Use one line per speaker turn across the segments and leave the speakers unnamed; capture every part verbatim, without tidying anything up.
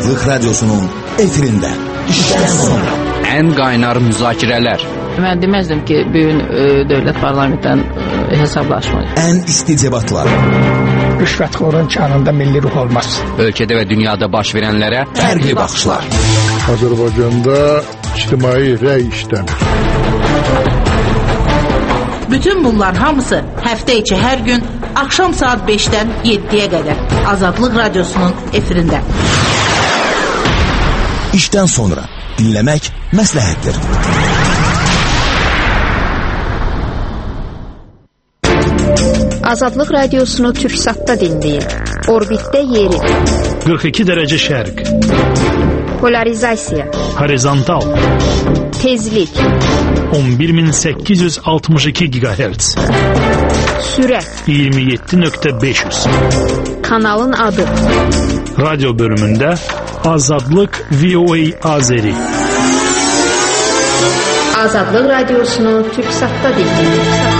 Azadlık Radyosu'nun efirinde. İşten sonra.
En qaynar müzakirələr.
Mən deməzdim ki, bugün e, dövlət parlamentdən e, hesablaşmayır.
En isti debatlar.
Rüşvətxorun kanında milli ruh olmaz.
Ölkədə və dünyada baş verənlərə
Fərqli baxışlar.
Azərbaycanda ictimai rəy işləmir.
Bütün bunlar hamısı həftə içi hər gün axşam saat beşdən yeddiyə qədər Azadlıq Radyosu'nun efirində.
İşten sonra dinlemek məsləhətdir.
Azadlıq Radiosunu Türksat'ta dinleyin. Orbitdə yeri.
qırx iki dərəcə şərq.
Polarizasiya.
Horizontal.
Tezlik.
on bir min səkkiz yüz altmış iki gigahertz.
Sürət.
iyirmi yeddi nöqtə beş yüz.
Kanalın adı.
Radyo bölümündə Azadlıq V O A Azeri.
Azadlıq Radiosunu Türksat'ta dinleyin.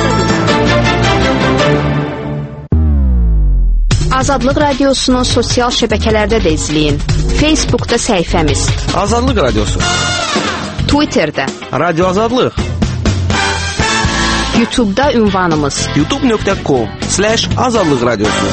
Azadlıq Radiosunu sosial şəbəkələrdə də izləyin. Facebook'da səhifəmiz.
Azadlıq Radyosu.
Twitter'da.
Radyo Azadlıq.
YouTube'da ünvanımız.
youtube nöqtə com slash Azadlıq Radyosu.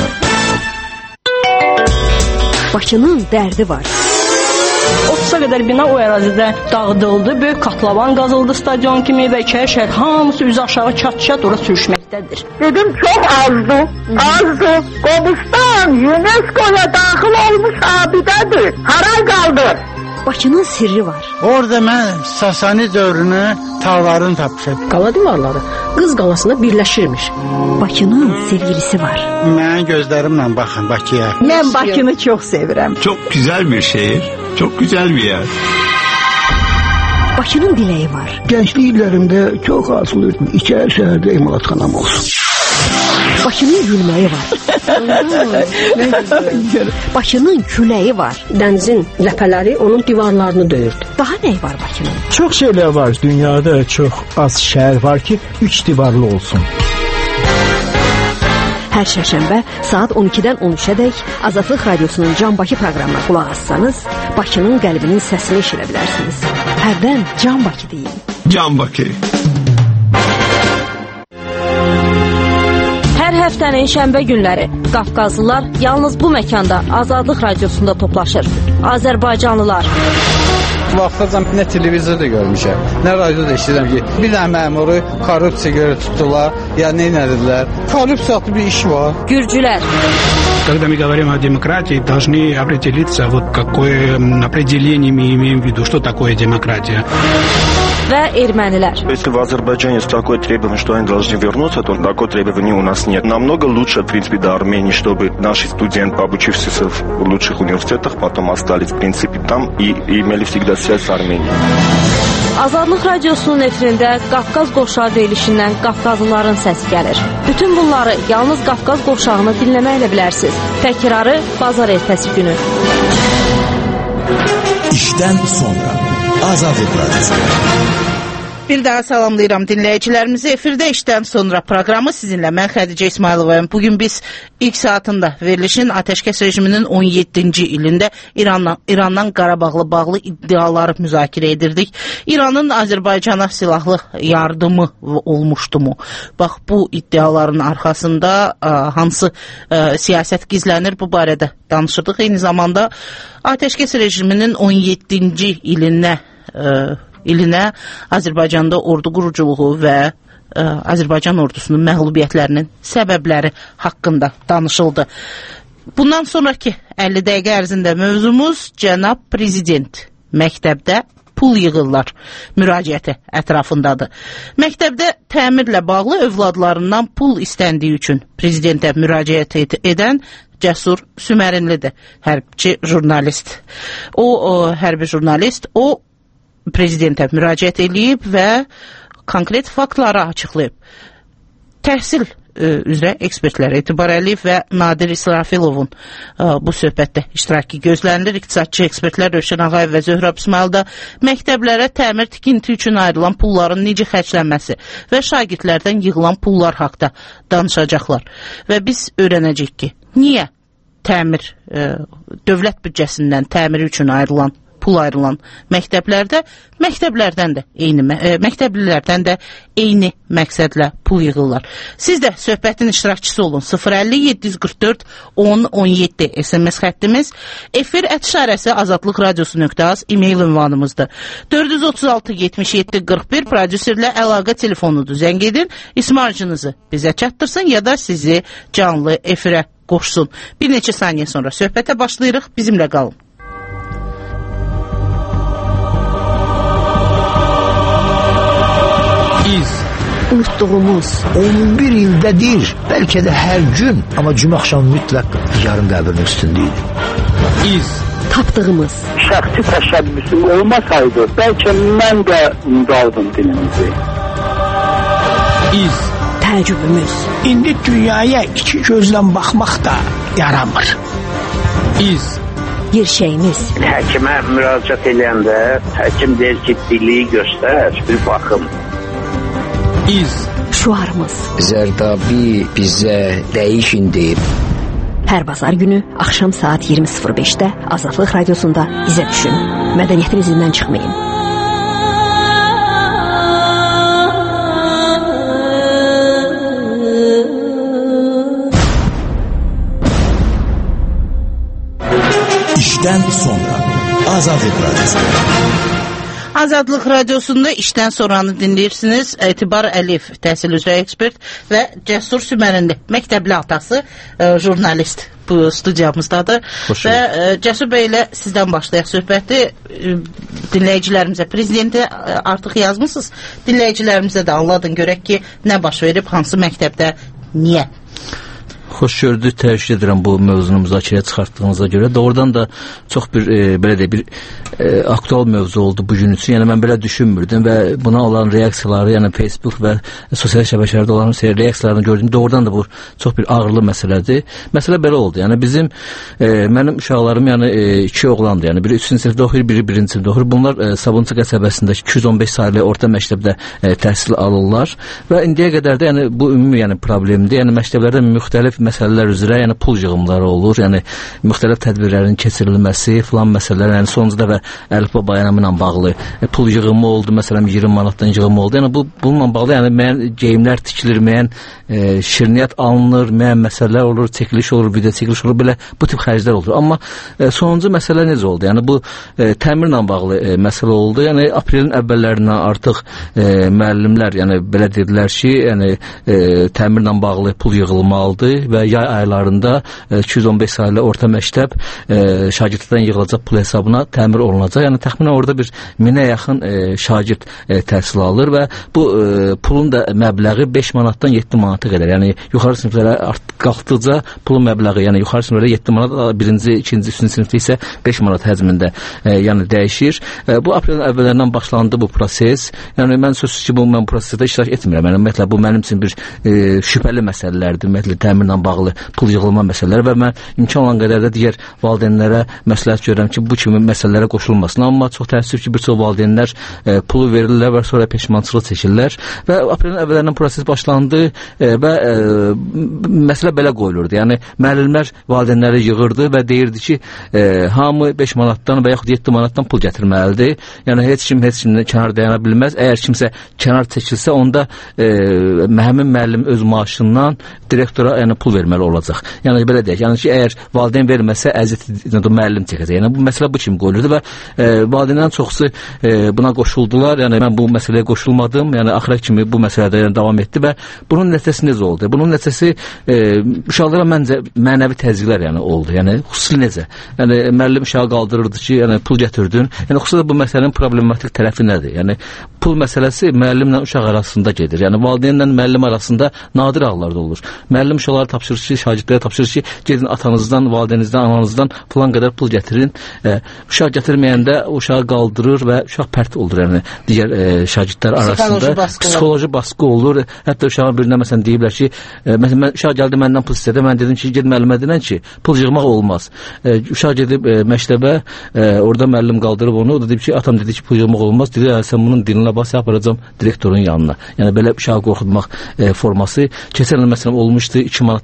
Bakının dərdi var.
otuza qədər bina o ərazidə dağıdıldı. Böyük katlavan qazıldı stadion kimi və iki şəhər hamısı üzü aşağı çat-çat ora sürüşməkdədir.
Dedim çox azdı, azdı. Qobustan UNESCO'ya daxil olmuş abidədir. Haray qaldır.
Bakının sirri var.
Orada mən Sasani dövrünü tağlarını tapmışam.
Qala divarları Qız qalasında birləşirmiş.
Bakının sevgilisi var.
Mənim gözlərimlə baxın Bakıya.
Mən Bakını çox sevirəm.
Çok güzel bir şehir, çok güzel bir yer.
Bakının dileği var.
Gençlik illərimdə çox arzulayırdım. İçəri şəhərdə emalatxanam olsun.
Bakının gülməyi var. Bakının küləyi var.
Dənizin ləpələri onun divarlarını döyürdü.
Daha nə var Bakının?
Çox şeylər var. Dünyada çox az şəhər var ki, üç divarlı olsun.
Hər şərşənbə saat on ikidən on üçədək Azadlıq Radyosu'nun Can Bakı proqramına qulaq assanız, Bakının qəlbinin səsini eşidə bilərsiniz. Hərdən Can Bakı deyin.
Can Bakı.
Hər həftənin şənbə günləri Qafqazlılar yalnız bu məkanda Azadlıq Radiosunda toplaşır. Azərbaycanlılar.
Vaxtacan nə televizorda görmüşəm, nə radioda eşidirəm ki, bir dənə məmuru korrupsiya görə tutdular, ya nə edildilər. Korrupsiyalı bir iş var.
Gürcülər.
Когда мы говорим о демократии, должны определиться, вот какое определение мы имеем в виду, что такое демократия.
Və ermənilər.
Если в Азербайджане есть такое требование, что они должны вернуться, то такое требование у нас нет. Намного лучше, в принципе, до Армении, чтобы наши студенты, обучившиеся в лучших университетах, потом остались, в принципе, там и, и имели всегда связь с Арменией.
Azadlıq Radyosu'nun efirində Qafqaz qovşağı deyilişindən Qafqazlıların səsi gəlir. Bütün bunları yalnız Qafqaz qovşağını dinləməklə bilərsiniz. Təkrarı bazar ertəsi günü.
İşten sonra Azadlıq Radyosu.
Bir daha salamlayıram dinləyicilərimizi. Efirdə işdən sonra proqramı sizinlə mən Xədicə İsmayılovayım. Bugün biz ilk saatında verilişin ateşkəs rejiminin on yeddinci ilində İrandan, İrandan Qarabağla bağlı iddiaları müzakirə edirdik. İranın Azərbaycana silahlı yardımı olmuşdumu? Bax, bu iddiaların arxasında ə, hansı ə, siyasət gizlənir, bu barədə danışırdıq. Eyni zamanda ateşkəs rejiminin on yeddinci ilinə ə, ilinə Azərbaycanda ordu quruculuğu və ə, Azərbaycan ordusunun məğlubiyyətlərinin səbəbləri haqqında danışıldı. Bundan sonraki əlli dəqiqə ərzində mövzumuz cənab prezident məktəbdə pul yığırlar müraciəti ətrafındadır. Məktəbdə təmirlə bağlı övladlarından pul istəndiyi üçün prezidentə müraciət ed edən Cəsur Sümərinlidir, hərbiçi jurnalist. O, o hərbi jurnalist, o prezidentə müraciət edib və konkret faktları açıqlayıb. Təhsil e, üzrə ekspertlər etibar edib və Nadir İsrafilovun e, bu söhbətdə iştirakı gözlənilir. İqtisadçı ekspertlər Rövşən Ağayev və Zöhrəb İsmail da məktəblərə təmir tikinti üçün ayrılan pulların necə xərclənməsi və şagirdlərdən yığılan pullar haqda danışacaqlar. Və biz öyrənəcəyik ki, niyə təmir, e, dövlət büdcəsindən təmir üçün ayrılan pul ayrılan məktəblərdə, məktəblərdən də eyni, e, məktəblilərdən də eyni məqsədlə pul yığırlar. Siz də söhbətin iştirakçısı olun. sıfır əlli yeddi yüz qırx dörd on on yeddi S M S xəttimiz, efir ət işarəsi azadlıq radiosu nöqtə az e-mail ünvanımızdır. dörd yüz otuz altı yetmiş yeddi qırx bir prodüserlə əlaqə telefonudur. Zəng edin, ismarcınızı bizə çatdırsın ya da sizi canlı efirə qoşsun. Bir neçə saniyə sonra söhbətə başlayırıq. Bizimlə qalın.
İz. Unutduğumuz on bir ildə deyir, bəlkə də hər gün, amma cümə axşamı mütləq yarım qəbrinin üstündəydi.
İz.
Tapdığımız.
Şəxsi təşəbbüsüm olmasaydı, bəlkə mən də unudardım dilimizi.
İz.
Təəccübümüz.
İndi dünyaya iki gözlə baxmaq da yaramır.
İz.
Gerçəyimiz.
Həkimə müraciət edəndə həkim deyir ki, dili göstər, bir baxım.
İz.
Şuarımız.
Zərdabi bizə dəyişin deyib.
Hər bazar günü axşam saat iyirmi sıfır beşdə Azadlıq Radiosunda izə düşün. Mədəniyyətin izindən çıxmayın.
İşdən sonra Azadlıq Radiosu.
Azadlıq Radiosunda işdən sonranı dinləyirsiniz. Etibar Əliyev, təhsil üzrə ekspert və Cəsur Sümərindi, məktəbli atası, e, jurnalist bu studiyamızdadır. Hoş və e, Cəsur bəy ilə sizdən başlayaq söhbəti. E, dinləyicilərimizə, prezidenti e, artıq yazmısınız. Dinləyicilərimizə də anladın, görək ki, nə baş verib, hansı məktəbdə, niyə?
Xoş gördük, təşəkkür edirəm bu mövzunu müzakirəyə çıxartdığınıza görə. Doğrudan da çox bir e, belə də bir e, aktual mövzu oldu bu gün üçün. Yəni mən belə düşünmürdüm və buna olan reaksiyaları, yəni Facebook və sosial şəbəkələrdə olan reaksiyalarını gördüm. Doğrudan da bu çox bir ağırlı məsələdir. Məsələ belə oldu. Yəni bizim e, mənim uşaqlarım yəni e, iki oğlandır. Yəni biri üçüncü sinifdə oxuyur, biri birinci sinifdə oxuyur. Bunlar e, Sabunçu qəsəbəsindəki iki yüz on beş saylı orta məktəbdə e, təhsil alırlar və indiyə qədər də yəni bu ümumi yəni problemdir. Yəni məktəblərdə müxtəlif məsələlər üzrə, yəni pul yığımları olur, yəni müxtəlif tədbirlərin keçirilməsi filan məsələlər, yəni sonuncu dəfə əlifba bayramı ilə bağlı e, pul yığımı oldu, məsələn iyirmi manatdan yığımı oldu. Yəni bu bununla bağlı yəni müəyyən geyimlər tikilir, müəyyən e, şirniyyat alınır, müəyyən məsələlər olur, çəkiliş olur, video çəkiliş olur, belə bu tip xərclər olur. Amma e, sonuncu məsələ necə oldu? Yəni bu e, təmirlə bağlı e, məsələ oldu. Yəni aprelin əvvəllərindən artıq e, müəllimlər, yəni belə dedilər ki, yəni e, təmirlə bağlı pul yığılmalıdır və yay aylarında iki yüz on beş saylı orta məktəb e, şagirdlərdən yığılacaq pul hesabına təmir olunacaq. Yəni təxminən orada bir minə yaxın e, şagird e, təhsil alır və bu e, pulun da məbləği beş manatdan yeddi manata qədər. Yəni yuxarı siniflərə qalxdıqca pulun məbləği, yəni yuxarı siniflərə yeddi manat, birinci, ikinci, üçüncü sinifdə isə beş manat həcmində e, yəni dəyişir. E, bu aprelin əvvəllərindən başlandı bu proses. Yəni mən sözsüz ki, bu mən bu prosesdə iştirak etmirəm. Yəni ümumiyyətlə bu mənim üçün bir e, şübhəli məsələlərdir. Ümumiyyətlə təmirlə bağlı pul yığılma məsələləri və mən imkan olan qədər də digər valideynlərə məsləhət görürəm ki, bu kimi məsələlərə qoşulmasın. Amma çox təəssüf ki, bir çox valideynlər e, pulu verirlər və sonra peşmançılıq çəkirlər və aprelin əvvəllərindən proses başlandı e, və e, məsələ belə qoyulurdu. Yəni müəllimlər valideynləri yığırdı və deyirdi ki, e, hamı beş manatdan və yaxud yeddi manatdan pul gətirməlidir. Yəni heç kim heç kimdən kənar dayana bilməz. Əgər kimsə kənar çəkilsə, onda e, həmin müəllim öz maaşından direktora yəni pul verməli olacaq. Yəni belə deyək, yəni ki, əgər valideyn verməsə əziyyət müəllim çəkəcək. Yəni bu məsələ bu kimi qoyulurdu və e, valideynlərin çoxusu e, buna qoşuldular. Yəni mən bu məsələyə qoşulmadım. Yəni axıra kimi bu məsələdə yəni, davam etdi və bunun nəticəsi necə oldu? Bunun nəticəsi e, uşaqlara məncə mənəvi təzyiqlər yəni oldu. Yəni xüsusi necə? Yəni müəllim uşağı qaldırırdı ki, yəni pul gətirdin. Yəni xüsusilə bu məsələnin problematik tərəfi nədir? Yəni pul məsələsi müəllimlə uşaq arasında gedir. Yəni valideynlə müəllim arasında nadir hallarda olur. Müəllim uşaqlara tapşırır ki, şagirdlərə tapşırır ki, gedin atanızdan, validənizdən, ananızdan falan qədər pul gətirin. E, uşaq gətirməyəndə uşağı qaldırır və uşaq pərt olur. Yəni digər e, şagirdlər arasında baskı psixoloji baskı olur. Hətta uşağın birinə məsələn deyiblər ki, e, məsələn mən uşaq gəldi məndən pul istədi. Mən dedim ki, ged müəllimə denən ki, pul yığmaq olmaz. E, uşaq gedib e, məktəbə, e, orada müəllim qaldırıb onu, o da dedi ki, atam dedi ki, pul yığmaq olmaz. Dedi, sən bunun dilinə bas, aparacağam direktorun yanına. Yəni belə uşağı qorxutmaq e, forması keçən il məsələn olmuşdu, iki manat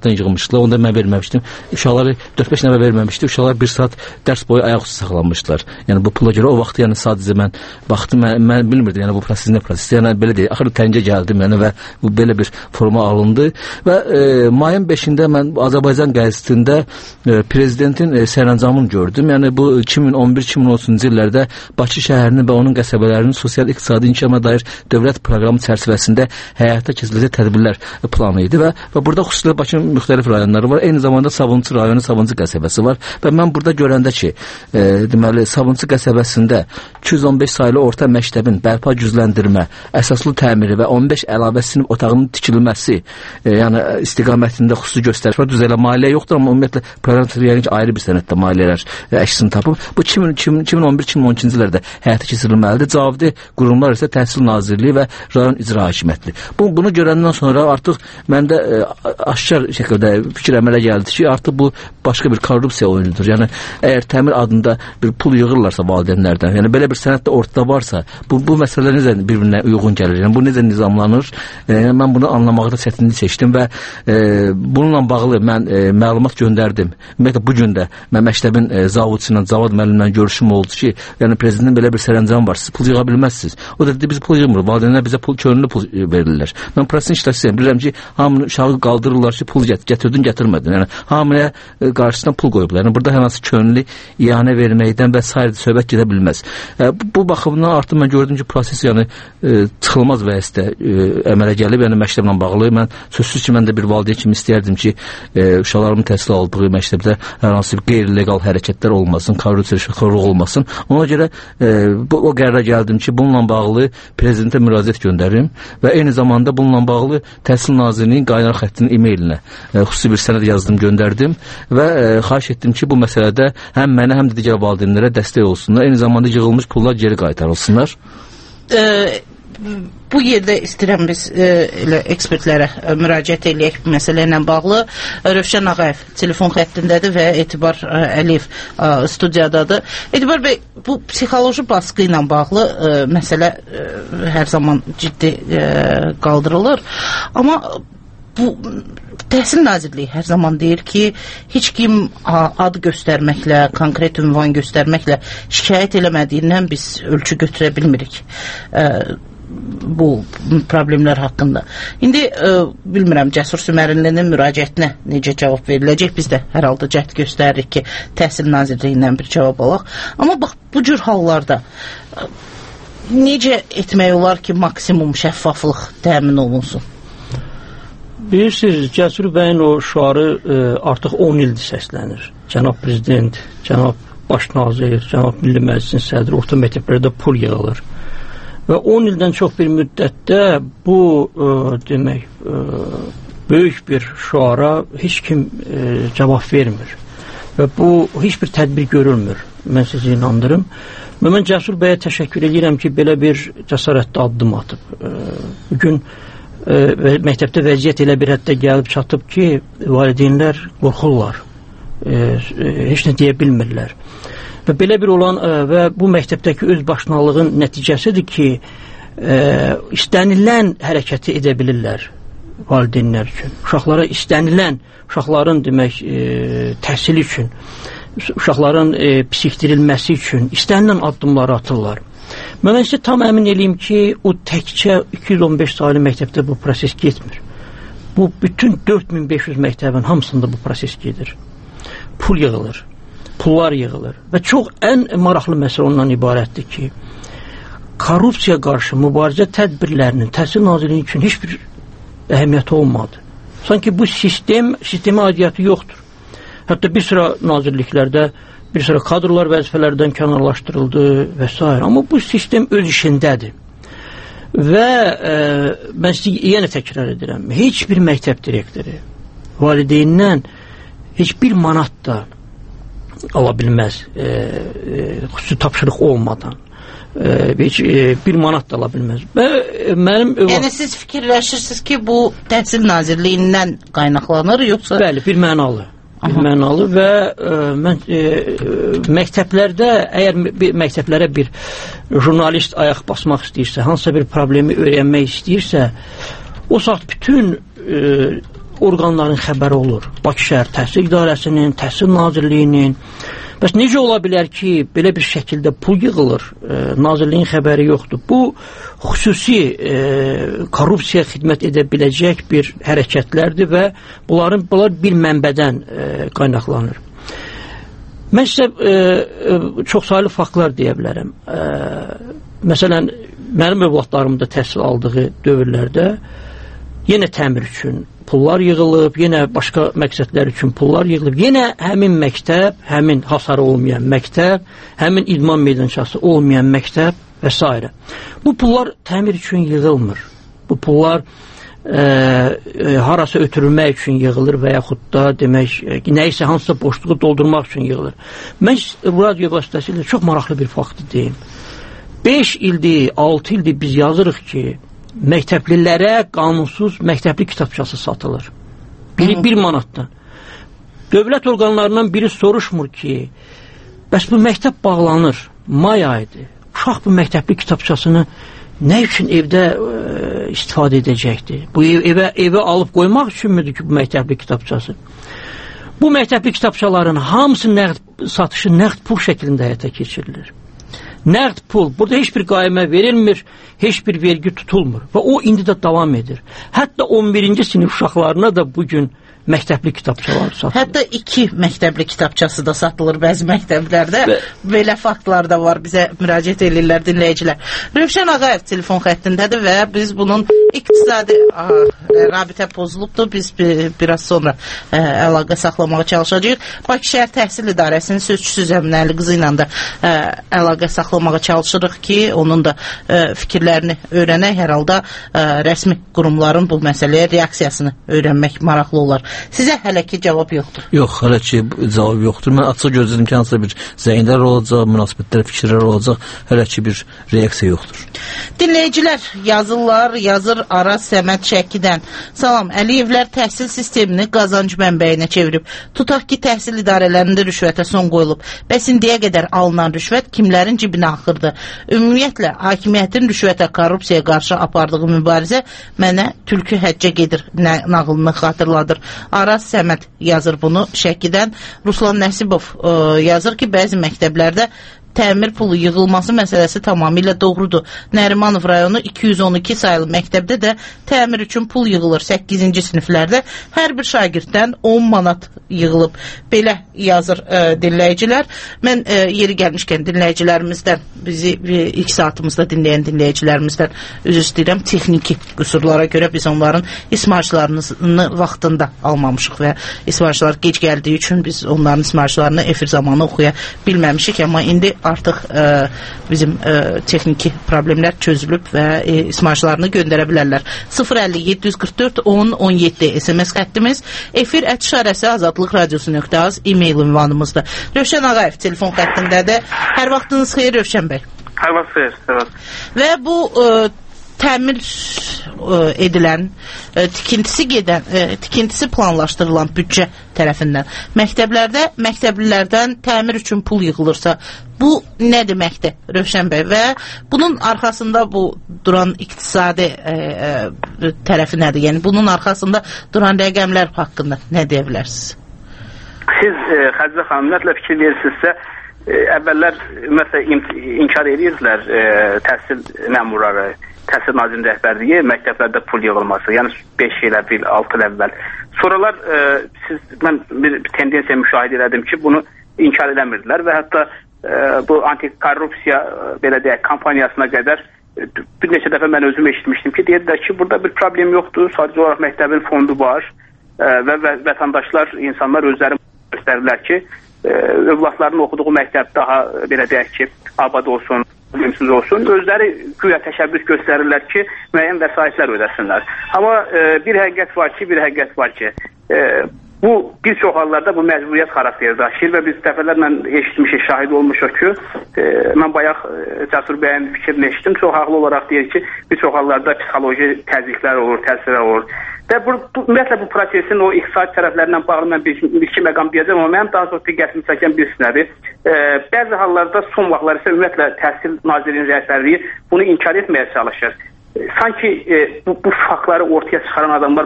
saatdan yığılmışdılar. Onda mən verməmişdim. Uşaqları dörd beş nəfər verməmişdi. Uşaqlar bir saat dərs boyu ayaq üstə saxlanmışdılar. Yəni bu pula görə o vaxt yəni sadəcə mən baxdım, mən, mən bilmirdim yəni bu proses nə proses. Yəni belə deyil. Axırı təncə gəldim yəni və bu belə bir forma alındı və e, mayın beşində mən Azərbaycan qəzetində e, prezidentin e, sərəncamını gördüm. Yəni bu iki min on bir iki min on üçüncü illərdə Bakı şəhərinin və onun qəsəbələrinin sosial-iqtisadi inkişafına dair dövlət proqramı çərçivəsində həyata keçiriləcək tədbirlər planı idi və, və burada xüsusilə Bakının müxtəlif rayonları var. Eyni zamanda Sabunçu rayonu, Sabunçu qəsəbəsi var və mən burada görəndə ki, e, deməli Sabunçu qəsəbəsində iki yüz on beş saylı orta məktəbin bərpa gücləndirmə, əsaslı təmiri və on beş əlavə sinif otağının tikilməsi, e, yəni istiqamətində xüsusi göstəriş var. Düz elə maliyyə yoxdur, amma ümumiyyətlə proqram təşkil ayrı bir sənəddə maliyyələr e, əksini tapıb. Bu iki min on bir iki min on ikinci illərdə həyata keçirilməlidir. Cavabdeh qurumlar isə Təhsil Nazirliyi və rayon icra hakimiyyəti. Bu, bunu görəndən sonra artıq məndə e, aşkar şəkildə fikir əmələ gəldi ki, artıq bu başqa bir korrupsiya oyunudur. Yəni əgər təmir adında bir pul yığırlarsa valideynlərdən, yəni belə bir sənəd də ortada varsa, bu bu məsələlər necə bir-birinə uyğun gəlir? Yəni bu necə nizamlanır? E, yəni, mən bunu anlamaqda çətinlik çəkdim və e, bununla bağlı mən e, məlumat göndərdim. Ümumiyyətlə bu gün də mən məktəbin e, zavodçu ilə, Cavad müəllimlə görüşüm oldu ki, yəni prezidentin belə bir sərəncamı var. Siz pul yığa bilməzsiniz. O da dedi biz pul yığmırıq. Valideynlər bizə pul könüllü pul verirlər. Mən prosesin işləşsəm bilirəm ki, hamını uşağı qaldırırlar ki, pul get, gətirdin, gətirmədin. Yəni hamıya e, qarşısına pul qoyublar. Yəni burada hər hansı könüllü iyanə verməkdən və s. söhbət gedə bilməz. E, bu, bu baxımdan artıq mən gördüm ki, proses yəni e, çıxılmaz vəziyyətdə e, əmələ gəlib. Yəni məktəblə bağlı mən sözsüz ki, mən də bir valideyn kimi istəyərdim ki, e, uşaqlarımın təhsil aldığı məktəbdə hər hansı bir qeyri-legal hərəkətlər olmasın, korrupsiya olmasın. Ona görə e, bu, o qərara gəldim ki, bununla bağlı prezidentə müraciət göndərim və eyni zamanda bununla bağlı Təhsil Nazirliyinin qaynar xəttinin e-mailinə e, xüsusi bir sənəd yazdım, göndərdim və e, xahiş etdim ki, bu məsələdə həm mənə, həm də digər valideynlərə dəstək olsunlar. Eyni zamanda yığılmış pullar geri qaytarılsınlar.
E, bu yerdə istəyirəm biz e, elə ekspertlərə e, müraciət eləyək bu məsələ ilə bağlı. Rövşən Ağayev telefon xəttindədir və Etibar e, Əliyev e, studiyadadır. Etibar bəy, bu psixoloji baskı ilə bağlı e, məsələ e, hər zaman ciddi e, qaldırılır. Amma bu Təhsil Nazirliyi hər zaman deyir ki, heç kim ad göstərməklə, konkret ünvan göstərməklə şikayət eləmədiyindən biz ölçü götürə bilmirik e, bu problemlər haqqında. İndi e, bilmirəm, Cəsur Sümərinlinin müraciətinə necə cavab veriləcək, biz də hər halda cəhd göstəririk ki, Təhsil Nazirliyindən bir cavab alaq. Amma bax, bu cür hallarda e, necə etmək olar ki, maksimum şəffaflıq təmin olunsun?
Bilirsiniz, Cəsur bəyin o şüarı e, artıq on ildir səslənir. Cənab Prezident, Cənab Baş Nazir, Cənab Milli Məclisin sədri, orta məktəblərdə pul yığılır. Və on ildən çox bir müddətdə bu e, demək e, böyük bir şüara heç kim e, cavab vermir. Və bu heç bir tədbir görülmür. Mən sizi inandırım. Və mən Cəsur bəyə təşəkkür edirəm ki, belə bir cəsarətli addım atıb. E, bugün e, məktəbdə vəziyyət elə bir həddə gəlib çatıb ki, valideynlər qorxurlar. E, e, heç nə deyə bilmirlər. Və belə bir olan e, və bu məktəbdəki özbaşınalığın nəticəsidir ki, e, istənilən hərəkəti edə bilirlər valideynlər üçün. Uşaqlara istənilən, uşaqların demək e, təhsili üçün, uşaqların e, psikdirilməsi üçün istənilən addımları atırlar. Mən sizə tam əmin eləyim ki, o təkcə iki yüz on beş saylı məktəbdə bu proses getmir. Bu bütün dörd min beş yüz məktəbin hamısında bu proses gedir. Pul yığılır, pullar yığılır və çox ən maraqlı məsələ ondan ibarətdir ki, korrupsiya qarşı mübarizə tədbirlərinin Təhsil Nazirliyi üçün heç bir əhəmiyyəti olmadı. Sanki bu sistem, sistemə aidiyyəti yoxdur. Hətta bir sıra nazirliklərdə bir sıra kadrlar vəzifələrdən kənarlaşdırıldı və s. Amma bu sistem öz işindədir. Və e, mən sizə yenə təkrar edirəm, heç bir məktəb direktoru valideynindən heç bir manat da ala bilməz, e, e, xüsusi tapşırıq olmadan. E, heç e, bir manat da ala bilməz. Və e, mənim
yəni siz fikirləşirsiniz ki, bu Təhsil Nazirliyindən qaynaqlanır, yoxsa?
Bəli, bir mənalı. Bir mənalı və e, mən, e, məktəblərdə, əgər bir, məktəblərə bir jurnalist ayaq basmaq istəyirsə, hansısa bir problemi öyrənmək istəyirsə, o saat bütün e, orqanların xəbəri olur. Bakı şəhər Təhsil İdarəsinin, Təhsil Nazirliyinin. Bəs necə ola bilər ki, belə bir şəkildə pul yığılır, e, Nazirliyin xəbəri yoxdur? Bu, xüsusi e, korrupsiya xidmət edə biləcək bir hərəkətlərdir və bunların, bunlar bir mənbədən e, qaynaqlanır. Mən sizə e, e, çox saylı faktlar deyə bilərəm. E, məsələn, mənim övladlarımda təhsil aldığı dövrlərdə yenə təmir üçün pullar yığılıb, yenə başqa məqsədlər üçün pullar yığılıb, yenə həmin məktəb, həmin hasarı olmayan məktəb, həmin idman meydançası olmayan məktəb və s. Bu pullar təmir üçün yığılmır. Bu pullar e, e, harasa ötürülmək üçün yığılır və yaxud da demək, e, nəysə hansısa boşluğu doldurmaq üçün yığılır. Mən radio vasitəsilə çox maraqlı bir faktı deyim. beş ildir, altı ildir biz yazırıq ki, məktəblilərə qanunsuz məktəbli kitabçası satılır. Biri bir manatdan. Dövlət orqanlarından biri soruşmur ki, bəs bu məktəb bağlanır, may ayıdır. Uşaq bu məktəbli kitabçasını nə üçün evdə e, istifadə edəcəkdir? Bu ev, evə, evə alıb qoymaq üçün müdür ki, bu məktəbli kitabçası? Bu məktəbli kitabçaların hamısı nəqd satışı nəqd pul şəklində həyata keçirilir. Nəqd pul. Burada heç bir qaymə verilmir, heç bir vergi tutulmur və o indi də davam edir. Hətta on birinci sinif uşaqlarına da bugün məktəbli kitabçalar satılır.
Hətta iki məktəbli kitabçası da satılır bəzi məktəblərdə. Bə Belə faktlar da var, bizə müraciət edirlər dinləyicilər. Rövşən Ağayev telefon xəttindədir və biz bunun iqtisadi aha, rabitə pozulubdur. Biz bir, biraz sonra ə, əlaqə saxlamağa çalışacağıq. Bakı şəhər Təhsil İdarəsinin sözçüsü Zəminəli qızı ilə də ə, əlaqə saxlamağa çalışırıq ki, onun da ə, fikirlərini öyrənək. Hər halda ə, rəsmi qurumların bu məsələyə reaksiyasını öyrənmək maraqlı olar. Sizə hələ ki cavab yoxdur.
Yox, hələ ki cavab yoxdur. Mən açıq gözlədim ki, hansısa bir zəyinlər olacaq, münasibətlər, fikirlər olacaq. Hələ ki bir reaksiya yoxdur.
Dinləyicilər yazırlar, yazır Araz Səməd Şəkidən. Salam, Əliyevlər təhsil sistemini qazanc mənbəyinə çevirib. Tutaq ki, təhsil idarələrində rüşvətə son qoyulub. Bəs indiyə qədər alınan rüşvət kimlərin cibinə axırdı? Ümumiyyətlə, hakimiyyətin rüşvətə, korrupsiyaya qarşı apardığı mübarizə mənə tülkü həccə gedir nağılını xatırladır. Araz Səməd yazır bunu Şəkidən. Ruslan Nəsibov ə, yazır ki, bəzi məktəblərdə təmir pulu yığılması məsələsi tamamilə doğrudur. Nərimanov rayonu iki yüz on iki sayılı məktəbdə də təmir üçün pul yığılır. səkkizinci siniflərdə hər bir şagirddən on manat yığılıb. Belə yazır ə, dinləyicilər. Mən ə, yeri gəlmişkən dinləyicilərimizdən, bizi ə, ilk saatımızda dinləyən dinləyicilərimizdən üzr istəyirəm. Texniki qüsurlara görə biz onların ismarışlarını vaxtında almamışıq və ismarışlar gec gəldiyi üçün biz onların ismarışlarını efir zamanı oxuya bilməmişik, amma indi artıq ə, bizim ə, texniki problemlər çözülüb və ə, ismarışlarını göndərə bilərlər. sıfır əlli yeddi yüz qırx dörd on on yeddi S M S xəttimiz, efir ət işarəsi azadlıq radiosu nöqtə az e-mail ünvanımızdır. Rövşən Ağayev telefon xəttindədir. Hər vaxtınız xeyir Rövşən bəy.
Hər vaxt xeyir. Hər vaxt.
Və bu ə, təmir ə, edilən, ə, tikintisi gedən, ə, tikintisi planlaşdırılan büdcə tərəfindən məktəblərdə məktəblilərdən təmir üçün pul yığılırsa, bu nə deməkdir Rövşən bəy və bunun arxasında bu duran iqtisadi ə, ə, tərəfi nədir? Yəni bunun arxasında duran rəqəmlər haqqında nə deyə bilərsiniz?
Siz e, Xədicə xanım, ümumiyyətlə fikir verirsinizsə, e, əvvəllər məsələn inkar edirdilər e, təhsil məmurları, Təhsil Nazirinin rəhbərliyi məktəblərdə pul yığılması, yəni beş il əvvəl, altı il əvvəl. Sonralar e, siz, mən bir, bir tendensiya müşahidə elədim ki, bunu inkar edəmirdilər və hətta e, bu antikorrupsiya belə deyək kampaniyasına qədər e, bir neçə dəfə mən özüm eşitmişdim ki, deyirlər ki, burada bir problem yoxdur, sadəcə olaraq məktəbin fondu var e, və və, vətəndaşlar, insanlar özləri göstərirlər ki, e, övladlarının oxuduğu məktəb daha belə deyək ki, abad olsun, problemsiz olsun. Özləri güya təşəbbüs göstərirlər ki, müəyyən vəsaitlər ödəsinlər. Amma e, bir həqiqət var ki, bir həqiqət var ki, e, bu bir çox hallarda bu məcburiyyət xarakteri daşıyır və biz dəfələrlə eşitmişik, şahid olmuşuq ki, e, mən bayaq e, Cəsur bəyin fikrini eşitdim, çox haqlı olaraq deyir ki, bir çox hallarda psixoloji təzyiqlər olur, təsirlər olur. Və bu, bu, ümumiyyətlə bu prosesin o iqtisadi tərəflərindən bağlı mən bir, bir iki məqam deyəcəm, amma mənim daha çox diqqətimi çəkən birisi nədir? E, bəzi hallarda son vaxtlar isə ümumiyyətlə Təhsil Nazirinin rəhbərliyi bunu inkar etməyə çalışır. E, sanki e, bu, bu faktları ortaya çıxaran adamlar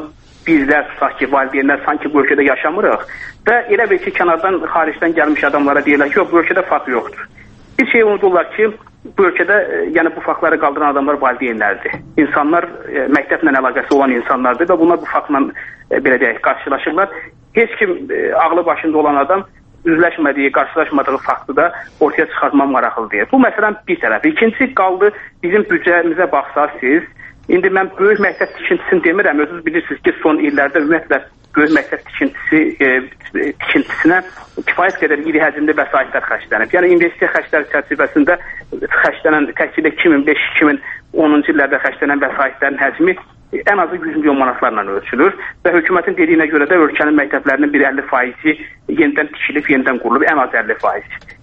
bizlər, tutaq ki, valideynlər sanki bu ölkədə yaşamırıq və elə bir ki, kənardan, xaricdən gəlmiş adamlara deyirlər ki, yox, bu ölkədə fakt yoxdur. Bir şey unudurlar ki, bu ölkədə, yəni bu faktları qaldıran adamlar valideynlərdir. İnsanlar, e, məktəblə əlaqəsi olan insanlardır və bunlar bu faktla, e, belə deyək, qarşılaşırlar. Heç kim e, ağlı başında olan adam üzləşmədiyi, qarşılaşmadığı faktı da ortaya çıxartmaq maraqlıdır. Bu məsələn bir tərəf. İkincisi qaldı bizim büdcəmizə baxsaq siz. İndi mən böyük məktəb tikintisini demirəm. Özünüz bilirsiniz ki, son illərdə ümumiyyətlə böyük məktəb tikintisi e, tikintisinə kifayət qədər iri həcmdə vəsaitlər xərclənib. Yəni investisiya xərcləri çərçivəsində xərclənən təkcə iki min beş iki min onuncu illərdə xərclənən vəsaitlərin həcmi ən azı yüz milyon manatlarla ölçülür və hökumətin dediyinə görə də ölkənin məktəblərinin bir əlli faizi yenidən tikilib, yenidən qurulub, ən az əlli faiz.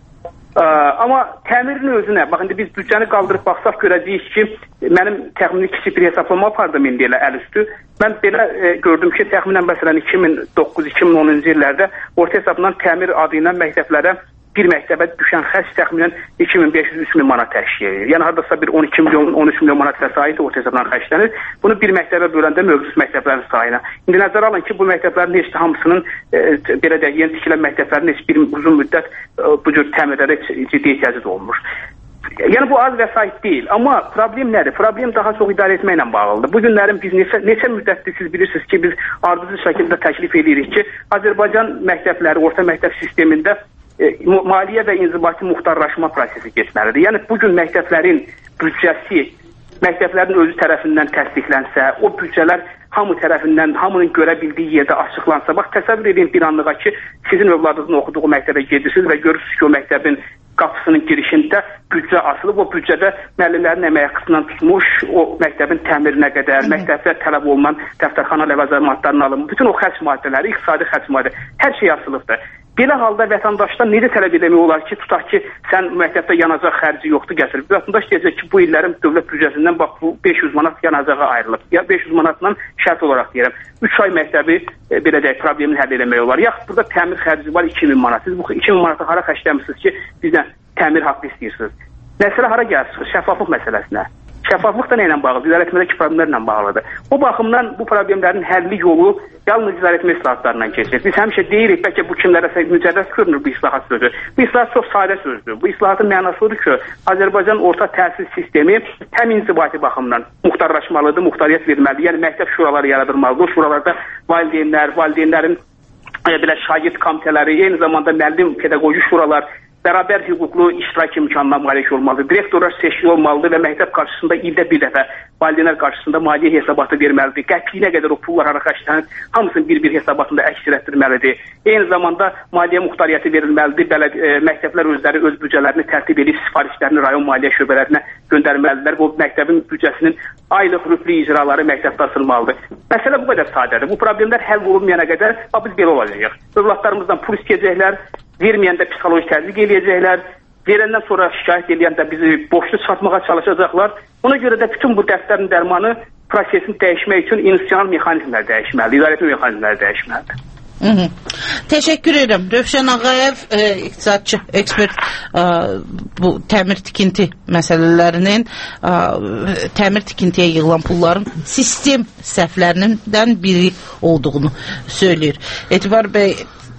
Ə, amma təmirin özünə, bax indi biz büdcəni qaldırıb baxsaq görəcəyik ki, mənim təxmini kiçik bir hesablama apardım indi elə əl üstü. Mən belə e, gördüm ki, təxminən məsələn iki min doqquz iki min onuncu illərdə orta hesabla təmir adı ilə məktəblərə bir məktəbə düşən xərc təxminən iki min beş yüz üç min manat təşkil edir. Yəni hardasa bir on iki milyon on üç milyon manat vəsait orta hesabdan xərclənir. Bunu bir məktəbə böləndə mövcud məktəblərin sayına. İndi nəzərə alın ki, bu məktəblərin heç də hamısının e, belə deyək, yeni tikilən məktəblərin heç bir uzun müddət e, bu cür təmirlərə ciddi ehtiyacı olmur. Yəni bu az vəsait deyil, amma problem nədir? Problem daha çox idarə etməklə bağlıdır. Bu günlərin biz neçə, neçə müddətdir siz bilirsiniz ki, biz ardıcıl şəkildə təklif edirik ki, Azərbaycan məktəbləri, orta məktəb sistemində E, maliyyə və inzibati muxtarlaşma prosesi keçməlidir. Yəni bugün məktəblərin büdcəsi məktəblərin özü tərəfindən təsdiqlənsə, o büdcələr hamı tərəfindən, hamının görə bildiyi yerdə açıqlansa, bax təsəvvür edin bir anlığa ki, sizin övladınızın oxuduğu məktəbə gedirsiniz və görürsünüz ki, o məktəbin qapısının girişində büdcə asılıb, o büdcədə müəllimlərin əmək haqqısından tutmuş, o məktəbin təmirinə qədər, məktəbdə tələb olunan dəftərxana ləvazimatlarının alınması, bütün o xərc maddələri, iqtisadi xərc maddələri, hər şey asılıbdır. Belə halda vətəndaşdan necə tələb etmək olar ki, tutaq ki, sən məktəbdə yanacaq xərci yoxdur, gətir. Vətəndaş deyəcək ki, bu illərin dövlət büdcəsindən bax bu beş yüz manat yanacağa ayrılıb. Ya beş yüz manatla şərt olaraq deyirəm. üç ay məktəbi e, belə deyək, problemini həll etmək olar. Yaxud burada təmir xərci var iki min manat. Siz bu iki min manatı hara xərcləmisiniz ki, bizdən təmir haqqı istəyirsiniz? Məsələ hara gəlir? Şəffaflıq məsələsinə. Şəffaflıq da nə ilə bağlıdır? İdarə etmədəki problemlərlə bağlıdır. Bu baxımdan bu problemlərin həlli yolu yalnız idarə etmə islahatlarından keçir. Biz həmişə deyirik, bəlkə bu kimlərəsə mücərrəs görünür bu islahat sözü. Bu islahat çox sadə sözdür. Bu islahatın mənası odur ki, Azərbaycan orta təhsil sistemi həm inzibati baxımdan muxtarlaşmalıdır, muxtariyyət verilməlidir. Yəni məktəb şuraları yaradılmalıdır. O şuralarda valideynlər, valideynlərin e, belə şagird komitələri, eyni zamanda müəllim pedaqoji şuralar bərabər hüquqlu iştirak imkanına malik olmalıdır. Direktorlar seçili olmalıdır və məktəb qarşısında ildə bir dəfə valideynlər qarşısında maliyyə hesabatı verməlidir. Qəpiyinə qədər o pullar hara xərclənib, hamısını bir-bir hesabatında əks etdirməlidir. Eyni zamanda maliyyə muxtariyyəti verilməlidir. Bələd e, məktəblər özləri öz büdcələrini tərtib edib sifarişlərini rayon maliyyə şöbələrinə göndərməlidirlər. Bu məktəbin büdcəsinin aylıq rüflü icraları məktəbdə asılmalıdır. Məsələ bu qədər sadədir. Bu problemlər həll olunmayana qədər biz belə olacağıq. Övladlarımızdan pul istəyəcəklər, verməyəndə psixoloji təzyiq eləyəcəklər, verəndən sonra şikayət eləyəndə bizi borçlu çıxartmağa çalışacaqlar. Ona görə də bütün bu dəftərin dərmanı prosesini dəyişmək üçün institusional mexanizmlər dəyişməlidir, idarə etmə mexanizmləri dəyişməlidir.
Hı -hı. Təşəkkür edirəm. Rövşən Ağayev, e, iqtisadçı, ekspert, e, bu təmir tikinti məsələlərinin, e, təmir tikintiyə yığılan pulların sistem səhvlərindən biri olduğunu söyləyir. Etibar bəy,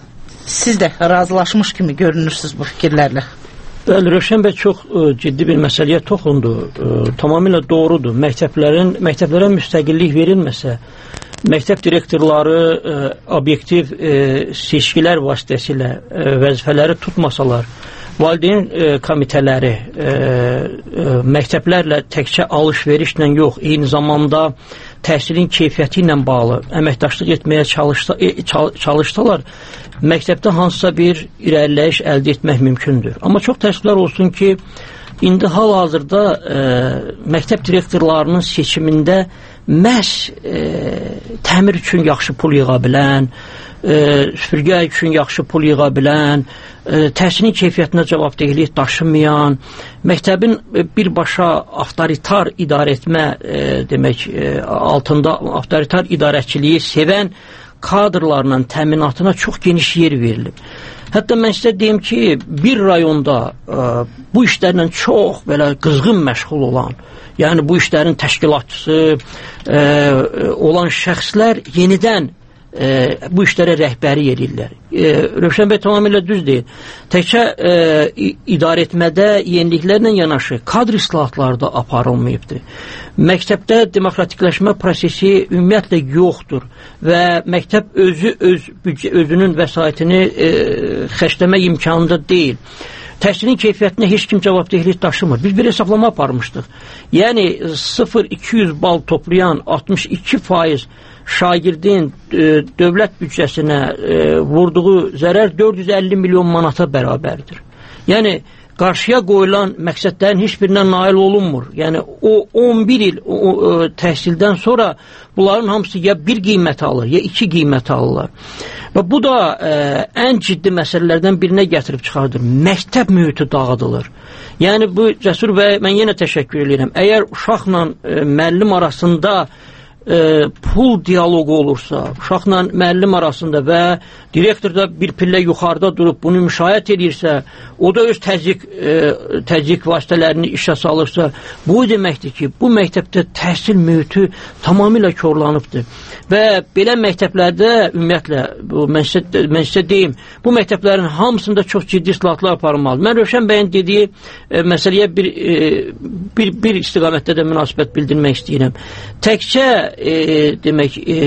siz də razılaşmış kimi görünürsünüz bu fikirlərlə.
Bəli, Rövşən bəy çox ə, ciddi bir məsələyə toxundu. Ə, tamamilə doğrudur. Məktəblərin məktəblərə müstəqillik verilməsə, məktəb direktorları ə, obyektiv ə, seçkilər vasitəsilə ə, vəzifələri tutmasalar, valideyn ə, komitələri ə, ə, məktəblərlə təkcə alış-verişlə yox, eyni zamanda təhsilin keyfiyyəti ilə bağlı əməkdaşlıq etməyə çalışsa, e, çalışsalar, məktəbdə hansısa bir irəliləyiş əldə etmək mümkündür. Amma çox təəssüflər olsun ki, indi hal-hazırda e, məktəb direktorlarının seçimində məhz e, təmir üçün yaxşı pul yığa bilən, e, süpürgə üçün yaxşı pul yığa bilən, e, təhsilin keyfiyyətinə cavabdehlik daşımayan, məktəbin birbaşa avtoritar idarə etmə e, demək e, altında avtoritar idarəçiliyi sevən kadrlarla təminatına çox geniş yer verilib. Hətta mən sizə deyim ki, bir rayonda ə, bu işlərlə çox belə qızğın məşğul olan, yəni bu işlərin təşkilatçısı ə, olan şəxslər yenidən ə, bu işlərə rəhbəri edirlər. Rövşən bəy tamamilə düz deyil. Təkcə ə, idarə etmədə yeniliklərlə yanaşı kadr islahatları da aparılmayıbdır. Məktəbdə demokratikləşmə prosesi ümumiyyətlə yoxdur və məktəb özü öz büdcə, özünün vəsaitini ə, xərcləmə imkanında deyil. Təhsilin keyfiyyətinə heç kim cavabdehlik daşımır. Biz bir hesablama aparmışdıq. Yəni sıfır iki yüz bal toplayan altmış iki faiz şagirdin e, dövlət büdcəsinə e, vurduğu zərər dörd yüz əlli milyon manata bərabərdir. Yəni qarşıya qoyulan məqsədlərin heç birinə nail olunmur. Yəni o on bir il o, o, təhsildən sonra bunların hamısı ya bir qiymət alır, ya iki qiymət alırlar. Və bu da ə, ən ciddi məsələlərdən birinə gətirib çıxardır. Məktəb mühiti dağıdılır. Yəni bu Cəsur bəy, mən yenə təşəkkür edirəm. Əgər uşaqla ə, müəllim arasında ə, pul dialoqu olursa, uşaqla müəllim arasında və direktor da bir pillə yuxarıda durub bunu müşahidə edirsə, o da öz təzyiq, ə, təzyiq vasitələrini işə salırsa, bu deməkdir ki, bu məktəbdə təhsil mühiti tamamilə korlanıbdır. Və belə məktəblərdə ümumiyyətlə, bu, mən, sizə, mən sizə deyim, bu məktəblərin hamısında çox ciddi islahatlar aparılmalı. Mən Rövşən bəyin dediyi e, məsələyə bir, e, bir, bir istiqamətdə də münasibət bildirmək istəyirəm. Təkcə e, demək, e,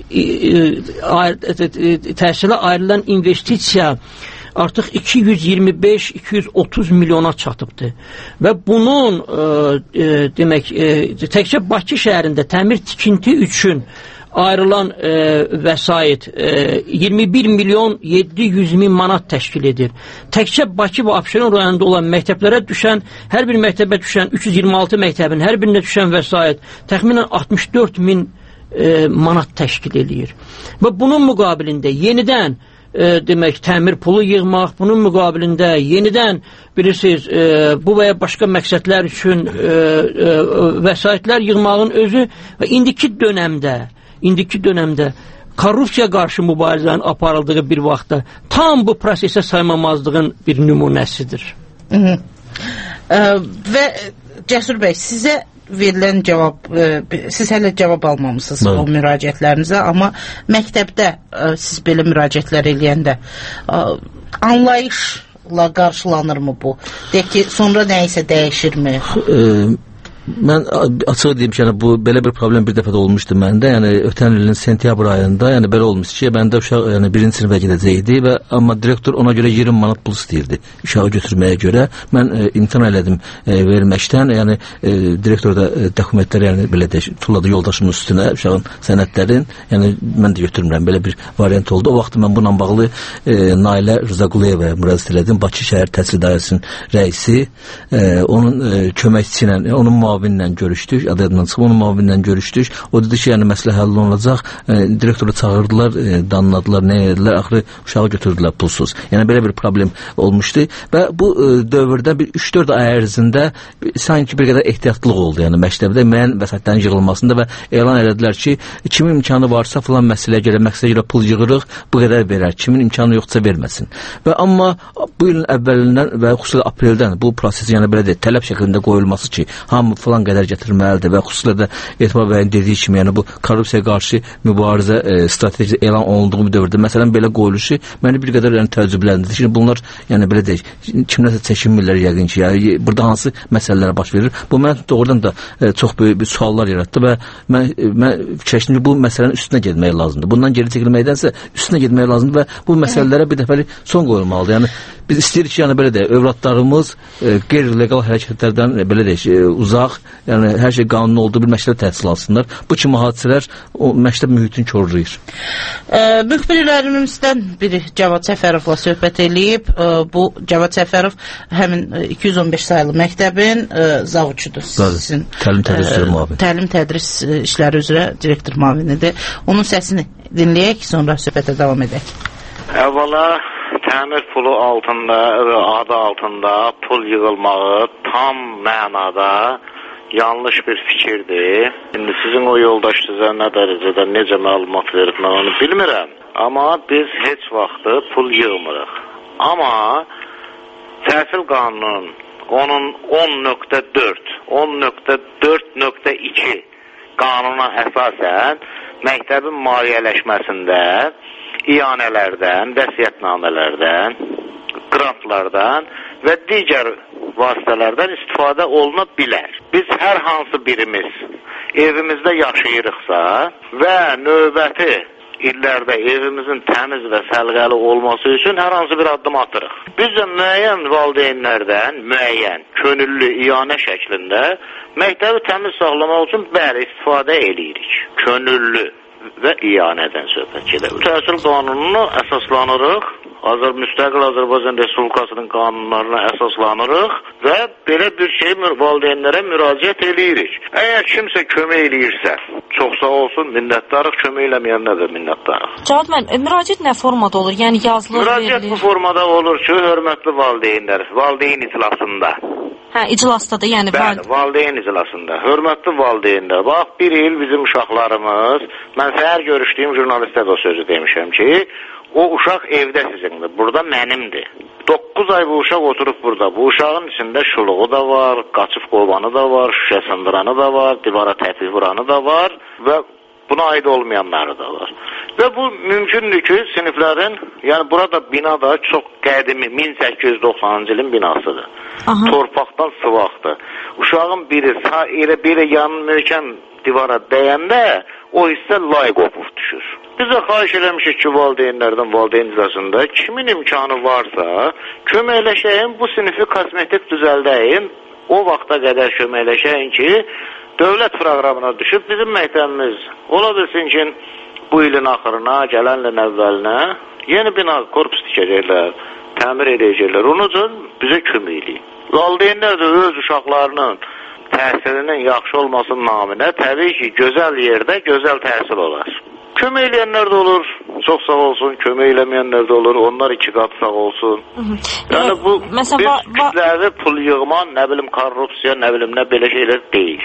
e, e, təhsilə ayrılan investisiya artıq iki yüz iyirmi beş iki yüz otuz milyona çatıbdır. Və bunun e, demək, e, təkcə Bakı şəhərində təmir tikinti üçün ayrılan e, vəsait e, iyirmi bir milyon yeddi yüz min manat təşkil edir. Təkcə Bakı və Abşeron rayonunda olan məktəblərə düşən, hər bir məktəbə düşən üç yüz iyirmi altı məktəbin hər birinə düşən vəsait təxminən altmış dörd min e, manat təşkil edir. Və bunun müqabilində yenidən e, demək, təmir pulu yığmaq, bunun müqabilində yenidən bilirsiniz, e, bu və ya başqa məqsədlər üçün e, e, vəsaitlər yığmağın özü və indiki dönəmdə indiki dönəmdə korrupsiya qarşı mübarizənin aparıldığı bir vaxtda tam bu prosesə saymamazlığın bir nümunəsidir.
Hı -hı. Ə, və Cəsur bəy, sizə verilən cavab, ə, siz hələ cavab almamısınız o müraciətlərinizə, amma məktəbdə ə, siz belə müraciətlər eləyəndə ə, anlayışla qarşılanırmı bu? Deyək ki, sonra nə isə dəyişirmi?
Ə Mən açıq deyim ki, yəni, bu belə bir problem bir dəfə də olmuşdu məndə. Yəni ötən ilin sentyabr ayında, yəni belə olmuşdu ki, məndə uşaq yəni birinci sinifə gedəcəkdi və amma direktor ona görə iyirmi manat pul istəyirdi uşağı götürməyə görə. Mən e, imtina elədim e, verməkdən. Yəni e, direktor da e, dokumentləri yəni belə də tulladı yoldaşımın üstünə uşağın sənədlərin. Yəni mən də götürmürəm. Belə bir variant oldu. O vaxt mən bununla bağlı e, Nailə Rızaquliyevə müraciət elədim. Bakı şəhər təhsil idarəsinin rəisi, e, onun e, köməkçisi ilə, onun müavinlə görüşdük, adından çıxıb onun müavinlə görüşdük. O dedi ki, yəni məsələ həll olunacaq. E, direktoru çağırdılar, e, danladılar, nə edilər, axırı uşağı götürdülər pulsuz. Yəni belə bir problem olmuşdu və bu e, dövrdə bir üç dörd ay ərzində sanki bir qədər ehtiyatlıq oldu, yəni məktəbdə müəyyən vəsaitlərin yığılmasında və elan elədilər ki, kimin imkanı varsa filan məsələyə görə, məqsədə görə pul yığırıq, bu qədər verər. Kimin imkanı yoxsa verməsin. Və amma bu ilin əvvəlindən və xüsusilə apreldən bu proses yəni belə deyil, tələb şəklində qoyulması ki, hamı filan qədər gətirməlidir və xüsusilə də Etibar bəyin dediyi kimi, yəni bu korrupsiyaya qarşı mübarizə e, strateji elan olunduğu bir dövrdə məsələn belə qoyuluşu məni bir qədər yəni təəccübləndirdi. Şimdi bunlar yəni belə deyək, kimlərsə çəkinmirlər yəqin ki, yəni burada hansı məsələlər baş verir. Bu mənə doğrudan da e, çox böyük bir suallar yaratdı və mən mən fikirləşdim ki, bu məsələnin üstünə getmək lazımdır. Bundan geri çəkilməkdənsə üstünə getmək lazımdır və bu məsələlərə bir dəfəlik son qoyulmalıdır. Yəni biz istəyirik ki, yəni belə deyək, övladlarımız e, qeyri-legal hərəkətlərdən e, belə deyək, e, uzaq, yəni hər şey qanunlu olduğu bir məktəbdə təhsil alsınlar. Bu kimi hadisələr o məktəb mühitini korlayır.
E, müxbirlərimizdən biri Cavad Səfərovla söhbət eləyib. E, bu Cavad Səfərov həmin iki yüz on beş sayılı məktəbin e, zavucudur. Sizin
təlim tədris üzrə müavin.
Təlim tədris işləri üzrə direktor müavinidir. Onun səsini dinləyək, sonra söhbətə davam edək.
Əvvəla təmir pulu altında, adı altında pul yığılmağı tam mənada yanlış bir fikirdir. İndi sizin o yoldaş sizə nə dərəcədə necə məlumat verib mən onu bilmirəm. Amma biz heç vaxtı pul yığmırıq. Amma təhsil qanunun onun on nöqtə dörd, on nöqtə dörd nöqtə iki qanuna əsasən məktəbin maliyyələşməsində iyanələrdən, vəsiyyətnamələrdən, qrantlardan və digər vasitələrdən istifadə oluna bilər. Biz hər hansı birimiz evimizdə yaşayırıqsa və növbəti illərdə evimizin təmiz və səlqəli olması üçün hər hansı bir addım atırıq. Biz də müəyyən valideynlərdən, müəyyən, könüllü iyanə şəklində məktəbi təmiz saxlamaq üçün bəli istifadə eləyirik. Könüllü və iyanədən söhbət gedir. Təhsil qanununa əsaslanırıq. Azər müstəqil Azərbaycan Respublikasının qanunlarına əsaslanırıq və belə bir şey valideynlərə müraciət eləyirik. Əgər kimsə kömək eləyirsə, çox sağ olsun, minnətdarıq, kömək eləməyənə də minnətdarıq.
Cavab mən, müraciət nə formada olur? Yəni yazılı
müraciət verilir. Bu formada olur ki, hörmətli valideynlər, valideyn iclasında.
Hə, iclasda da, yəni
bəli, valideyn iclasında. Hörmətli valideynlər, bax, bir il bizim uşaqlarımız, mən səhər görüşdüyüm jurnalistə də o sözü demişəm ki, o uşaq evdə sizindir, burada mənimdir. doqquz ay bu uşaq oturub burada. Bu uşağın içində şuluğu da var, qaçıb qovanı da var, şüşə sındıranı da var, divara təpik vuranı da var və buna aid olmayanları da var. Və bu mümkündür ki, siniflərin, yəni burada bina da çox qədimi, min səkkiz yüz doxsanıncı ilin binasıdır. Aha. Torpaqdan sıvaqdır. Uşağın biri sağ elə belə yanın möhkəm divara dəyəndə o hissə lay qopub düşür. Biz də xahiş eləmişik ki, valideynlərdən, valideyn iclasında kimin imkanı varsa köməkləşəyin, bu sinifi kosmetik düzəldəyin, o vaxta qədər köməkləşəyin ki, dövlət proqramına düşüb bizim məktəbimiz ola bilsin ki, bu ilin axırına, gələn ilin əvvəlinə yeni bina korpus tikəcəklər, təmir edəcəklər. Onun üçün bizə kömək eləyin. Valideynlər də öz uşaqlarının təhsilinin yaxşı olmasının naminə təbii ki, gözəl yerdə gözəl təhsil olar. Kömək eləyənlər də olur, çox sağ olsun, kömək eləməyənlər də olur, onlar iki qat sağ olsun. Hı -hı. Yəni bu, Məsələn, biz kütləvi pul yığma, nə bilim korrupsiya, nə bilim nə belə şeylər deyil.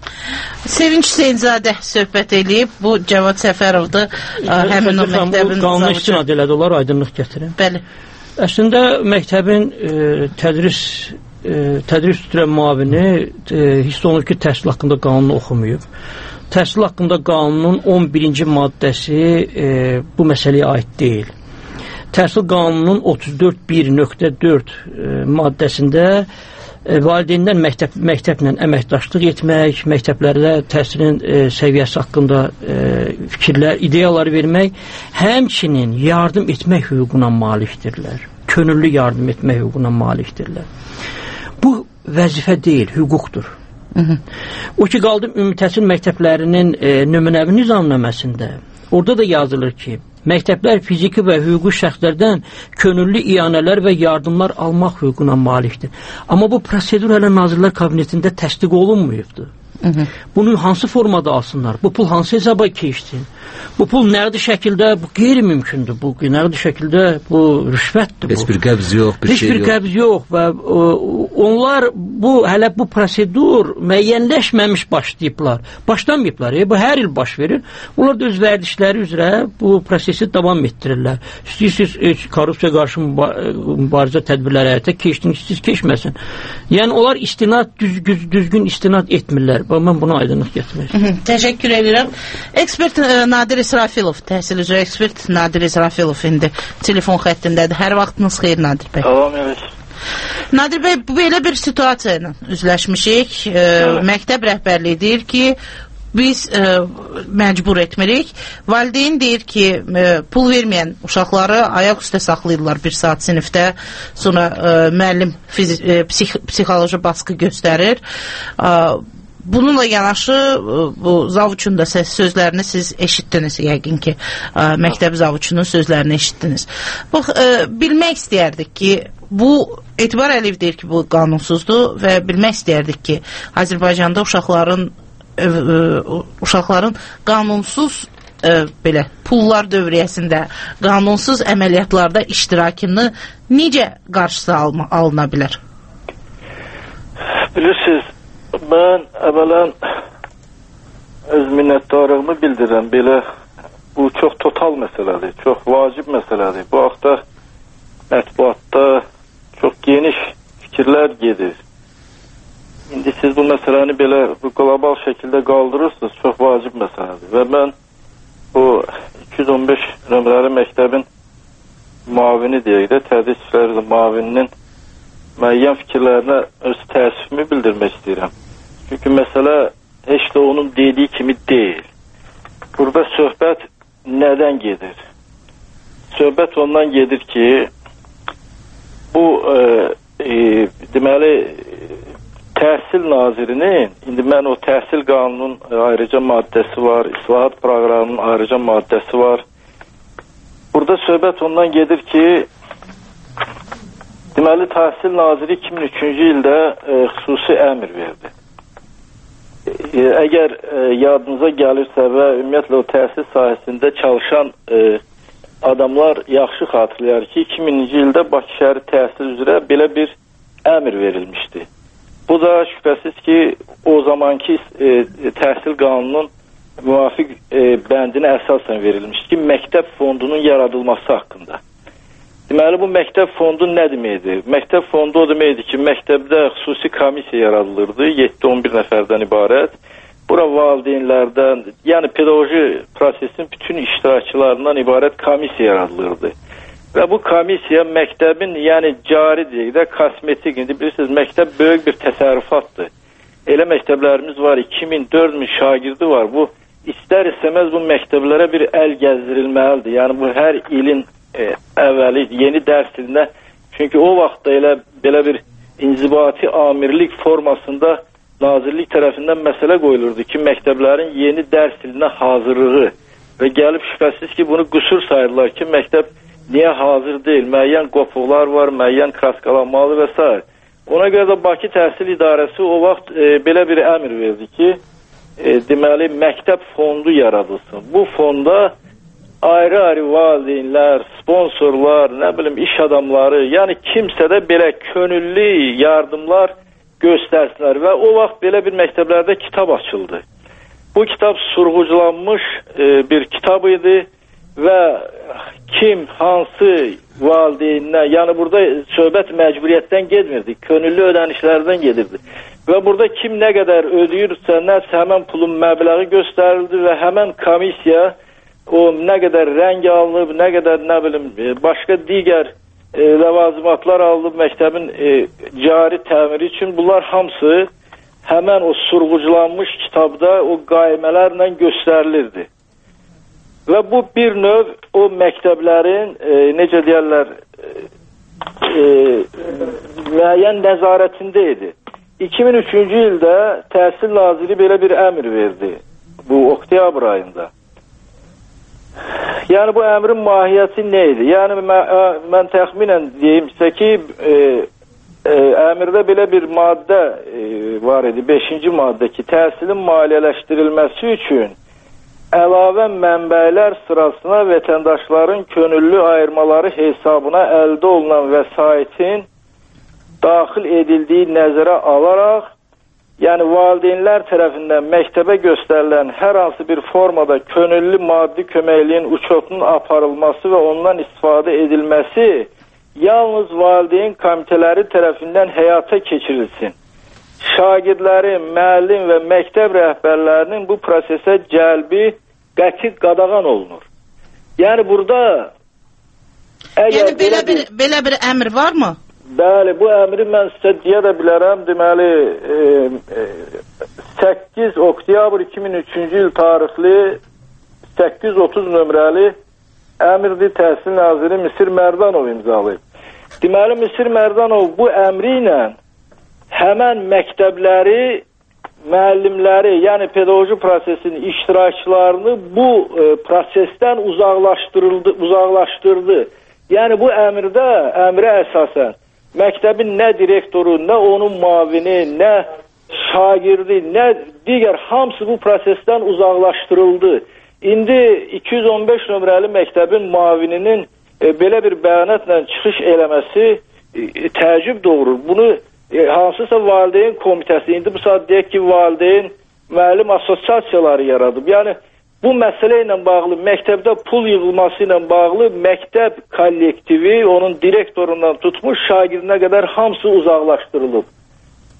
Sevinç Hüseynzadə söhbət eləyib, bu Cavad Səfərovdur, həmin o məktəbin
qanuna istinad elədi, onlar aydınlıq gətirin.
Bəli.
Əslində məktəbin e, tədris e, tədris üzrə müavini e, hiss olunur ki, təhsil haqqında qanunu oxumayıb. Təhsil haqqında qanunun on birinci maddəsi e, bu məsələyə aid deyil. Təhsil qanununun otuz dörd bir nöqtə dörd e, maddəsində e, valideynlər məktəb, məktəblə əməkdaşlıq etmək, məktəblərdə təhsilin e, səviyyəsi haqqında e, fikirlər, ideyalar vermək, həmçinin yardım etmək hüququna malikdirlər. Könüllü yardım etmək hüququna malikdirlər. Bu vəzifə deyil, hüquqdur. Hı -hı. O ki, qaldı ümumi təhsil məktəblərinin e, nümunəvi nizamnaməsində. Orada da yazılır ki, məktəblər fiziki və hüquqi şəxslərdən könüllü iyanələr və yardımlar almaq hüququna malikdir. Amma bu prosedur hələ Nazirlər Kabinetində təsdiq olunmayıbdır. Hı -hı. Bunu hansı formada alsınlar? Bu pul hansı hesaba keçsin? Bu pul nəqdi şəkildə, bu qeyri-mümkündür. Bu nəqdi şəkildə bu rüşvətdir.
Heç bir qəbz yox, bir
Heç
şey
bir
yox.
Heç bir qəbz yox və o, onlar bu hələ bu prosedur müəyyənləşməmiş başlayıblar. Başlamayıblar. E, bu hər il baş verir. Onlar da öz vərdişləri üzrə bu prosesi davam etdirirlər. İstəyirsiniz e, korrupsiya qarşı mübarizə tədbirləri həyata keçdiniz, siz keçməsin. Yəni onlar istinad düz, düz, düzgün istinad etmirlər. Mən buna aydınlıq gətirmək istəyirəm.
Təşəkkür edirəm. Ekspert e, Nadir İsrafilov, təhsil üzrə ekspert Nadir İsrafilov indi telefon xəttindədir. Hər vaxtınız xeyir Nadir bəy.
Tamam, evet.
Nadir bəy, belə bir situasiya ilə üzləşmişik. E, məktəb rəhbərliyi deyir ki, biz e, məcbur etmirik. Valideyn deyir ki, e, pul verməyən uşaqları ayaq üstə saxlayırlar bir saat sinifdə. Sonra e, müəllim fizik, e, psix, psixoloji baskı göstərir. E, Bununla yanaşı bu zavuçun da sözlərini siz eşitdiniz yəqin ki, məktəb zavuçunun sözlərini eşitdiniz. Bax, bilmək istəyərdik ki, bu Etibar Əliyev deyir ki, bu qanunsuzdur və bilmək istəyərdik ki, Azərbaycanda uşaqların uşaqların qanunsuz belə pullar dövriyyəsində, qanunsuz əməliyyatlarda iştirakını necə qarşısı alına bilər?
Bilirsiniz, mən əvvələn öz minnətdarlığımı bildirirəm. Belə bu çox total məsələdir, çox vacib məsələdir. Bu haqda mətbuat gedir? İndi siz bu məsələni belə bu qlobal şəkildə qaldırırsınız, çox vacib məsələdir. Və mən bu iki yüz on beş nömrəli məktəbin müavini deyək də, tədris işləri müavininin müəyyən fikirlərinə öz təəssüfümü bildirmək istəyirəm. Çünki məsələ heç də onun dediyi kimi deyil. Burada söhbət nədən gedir? Söhbət ondan gedir ki, bu e, e, deməli Təhsil Nazirinin, indi mən o təhsil qanunun ayrıca maddəsi var, islahat proqramının ayrıca maddəsi var. Burada söhbət ondan gedir ki, deməli Təhsil Naziri iki min üçüncü ildə e, xüsusi əmr verdi. E, əgər e, yadınıza gəlirsə və ümumiyyətlə o təhsil sahəsində çalışan e, adamlar yaxşı xatırlayar ki, iki minci ildə Bakı şəhəri təhsil üzrə belə bir əmr verilmişdi. Bu da şübhəsiz ki, o zamanki e, təhsil qanununun müvafiq e, bəndinə əsasən verilmişdir ki, məktəb fondunun yaradılması haqqında. Deməli, bu məktəb fondu nə deməkdir? Məktəb fondu o deməkdir ki, məktəbdə xüsusi komissiya yaradılırdı, yeddi on bir nəfərdən ibarət. Bura valideynlərdən, yəni pedaqoji prosesin bütün iştirakçılarından ibarət komissiya yaradılırdı. Və bu komissiya məktəbin, yəni cari deyək də, kosmetik, indi bilirsiniz, məktəb böyük bir təsərrüfatdır. Elə məktəblərimiz var, iki min, dörd min şagirdi var. Bu, istər istəməz bu məktəblərə bir əl gəzdirilməlidir. Yəni bu hər ilin e, əvvəli, yeni dərs ilinə, çünki o vaxtda elə belə bir inzibati amirlik formasında nazirlik tərəfindən məsələ qoyulurdu ki, məktəblərin yeni dərs ilinə hazırlığı və gəlib şübhəsiz ki, bunu qüsur sayırlar ki, məktəb niyə hazır deyil, müəyyən qopuqlar var, müəyyən kraskalanmalı və s. Ona görə də Bakı Təhsil İdarəsi o vaxt e, belə bir əmr verdi ki, e, deməli, məktəb fondu yaradılsın. Bu fonda ayrı-ayrı valideynlər, sponsorlar, nə bilim, iş adamları, yəni kimsə də belə könüllü yardımlar göstərsinlər və o vaxt belə bir məktəblərdə kitab açıldı. Bu kitab surğuculanmış e, bir kitab idi və kim, hansı valideyninə, yəni burada söhbət məcburiyyətdən getmirdi, könüllü ödənişlərdən gedirdi. Və burada kim nə qədər ödəyirsə, nəsə həmən pulun məbləği göstərildi və həmən komissiya o nə qədər rəng alınıb, nə qədər, nə bilim, başqa digər e, ləvazimatlar alınıb məktəbin e, cari təmiri üçün, bunlar hamısı həmən o surğuculanmış kitabda o qaymələrlə göstərilirdi. Və bu bir növ o məktəblərin, e, necə deyərlər, e, müəyyən nəzarətində idi. iki min üçüncü ildə Təhsil Naziri belə bir əmr verdi, bu oktyabr ayında. Yəni bu əmrin mahiyyəti nə idi? Yəni mən, mən təxminən deyim sizə ki, e, e, əmrdə belə bir maddə e, var idi, beşinci maddə ki, təhsilin maliyyələşdirilməsi üçün əlavə mənbələr sırasına vətəndaşların könüllü ayırmaları hesabına əldə olunan vəsaitin daxil edildiyi nəzərə alaraq, yəni valideynlər tərəfindən məktəbə göstərilən hər hansı bir formada könüllü maddi köməkliyin uçotunun aparılması və ondan istifadə edilməsi yalnız valideyn komitələri tərəfindən həyata keçirilsin. Şagirdlərin, müəllim və məktəb rəhbərlərinin bu prosesə cəlbi qəti qadağan olunur. Yəni burada əgər
yəni belə bir, belə bir əmr varmı?
Bəli, bu əmri mən sizə deyə də bilərəm. Deməli, e, e, səkkiz oktyabr iki min üçüncü il tarixli səkkiz yüz otuz nömrəli əmrdir, Təhsil Naziri Misir Mərdanov imzalayıb. Deməli, Misir Mərdanov bu əmri ilə həmən məktəbləri, müəllimləri, yəni pedaqoji prosesin iştirakçılarını bu e, prosesdən uzaqlaşdırıldı, uzaqlaşdırdı. Yəni bu əmrdə, əmrə əsasən məktəbin nə direktoru, nə onun müavini, nə şagirdi, nə digər hamısı bu prosesdən uzaqlaşdırıldı. İndi iki yüz on beş nömrəli məktəbin müavininin e, belə bir bəyanatla çıxış eləməsi e, təəccüb doğurur. Bunu E, hansısa valideyn komitəsi, indi bu saat deyək ki, valideyn müəllim assosiasiyaları yaradıb. Yəni, bu məsələ ilə bağlı, məktəbdə pul yığılması ilə bağlı məktəb kollektivi, onun direktorundan tutmuş şagirdinə qədər hamısı uzaqlaşdırılıb.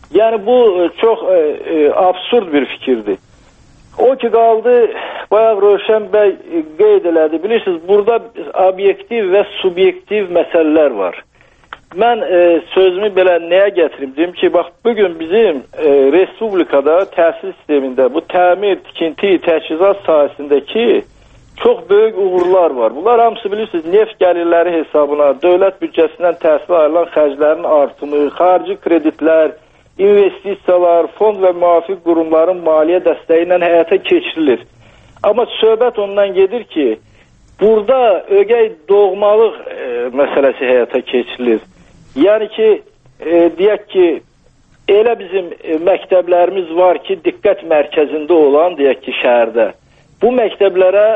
Yəni bu çox e, e, absurd bir fikirdir. O ki qaldı, bayaq Rövşən bəy qeyd elədi. Bilirsiniz, burada obyektiv və subyektiv məsələlər var. Mən e, sözümü belə nəyə gətirib deyim ki, bax bugün bizim e, respublikada təhsil sistemində bu təmir, tikinti, təchizat sahəsindəki çox böyük uğurlar var. Bunlar hamısı bilirsiniz, neft gəlirləri hesabına, dövlət büdcəsindən təhsil ayrılan xərclərin artımı, xarici kreditlər, investisiyalar, fond və müvafiq qurumların maliyyə dəstəyi ilə həyata keçirilir. Amma söhbət ondan gedir ki, burada ögey doğmalıq e, məsələsi həyata keçirilir. Yəni ki, e, deyək ki, elə bizim e, məktəblərimiz var ki, diqqət mərkəzində olan, deyək ki, şəhərdə. Bu məktəblərə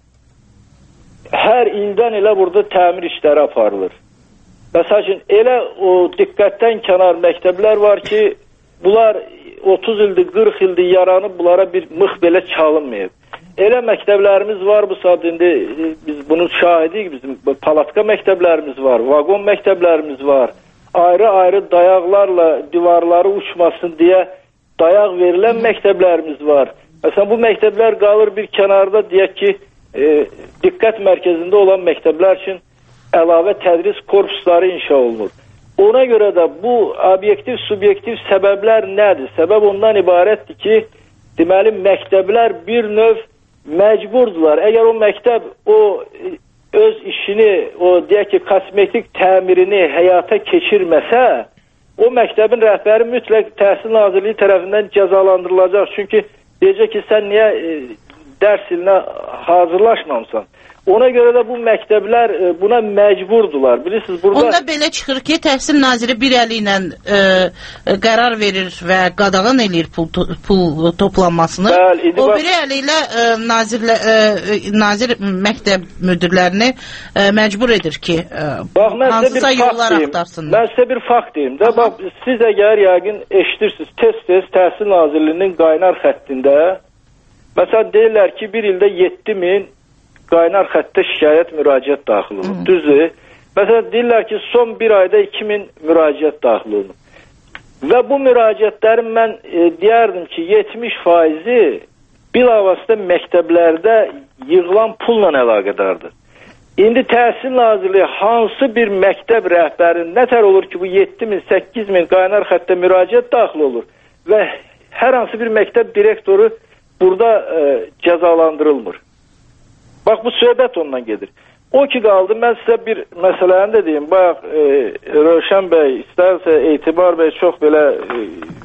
hər ildən elə burada təmir işləri aparılır. Məsələn, elə o diqqətdən kənar məktəblər var ki, bunlar otuz ildir, qırx ildir yaranıb, bunlara bir mıx belə çalınmayıb. Elə məktəblərimiz var bu saat, indi biz bunun şahidiyik, bizim palatka məktəblərimiz var, vagon məktəblərimiz var, ayrı-ayrı dayaqlarla divarları uçmasın deyə dayaq verilən məktəblərimiz var. Məsələn, bu məktəblər qalır bir kənarda, deyək ki, e, diqqət mərkəzində olan məktəblər üçün əlavə tədris korpusları inşa olunur. Ona görə də bu obyektiv, subyektiv səbəblər nədir? Səbəb ondan ibarətdir ki, deməli, məktəblər bir növ məcburdular. Əgər o məktəb o öz işini, o deyək ki, kosmetik təmirini həyata keçirməsə, o məktəbin rəhbəri mütləq Təhsil Nazirliyi tərəfindən cəzalandırılacaq. Çünki deyəcək ki, sən niyə e, dərs ilinə hazırlaşmamısan? Ona görə də bu məktəblər buna məcburdular. Bilirsiniz, burada...
Onda belə çıxır ki, Təhsil Naziri bir əli ilə e, qərar verir və qadağan eləyir pul, pul toplanmasını. Bəli, o bax... bir əli ilə e, nazirlə, e, nazir məktəb müdirlərini e, məcbur edir ki, e, bax, hansısa yollar axtarsınlar.
Mən sizə bir fakt deyim də, bax, siz əgər yəqin eşidirsiniz, tez-tez Təhsil Nazirliyinin qaynar xəttində, məsələn, deyirlər ki, bir ildə yeddi min qaynar xəttə şikayət, müraciət daxil olunur. Düzdür. Məsələn, deyirlər ki, son bir ayda iki min müraciət daxil olunur. Və bu müraciətlərin mən e, deyərdim ki, yetmiş faizi bilavasitə məktəblərdə yığılan pulla əlaqədardır. İndi Təhsil Nazirliyi hansı bir məktəb rəhbərinin nətər olur ki, bu yeddi min, səkkiz min qaynar xəttə müraciət daxil olur və hər hansı bir məktəb direktoru burada e, cəzalandırılmır. Bax, bu söhbət ondan gedir. O ki qaldı, mən sizə bir məsələni də deyim. Bayaq, e, Rövşən bəy, istərsə Etibar bəy çox belə e,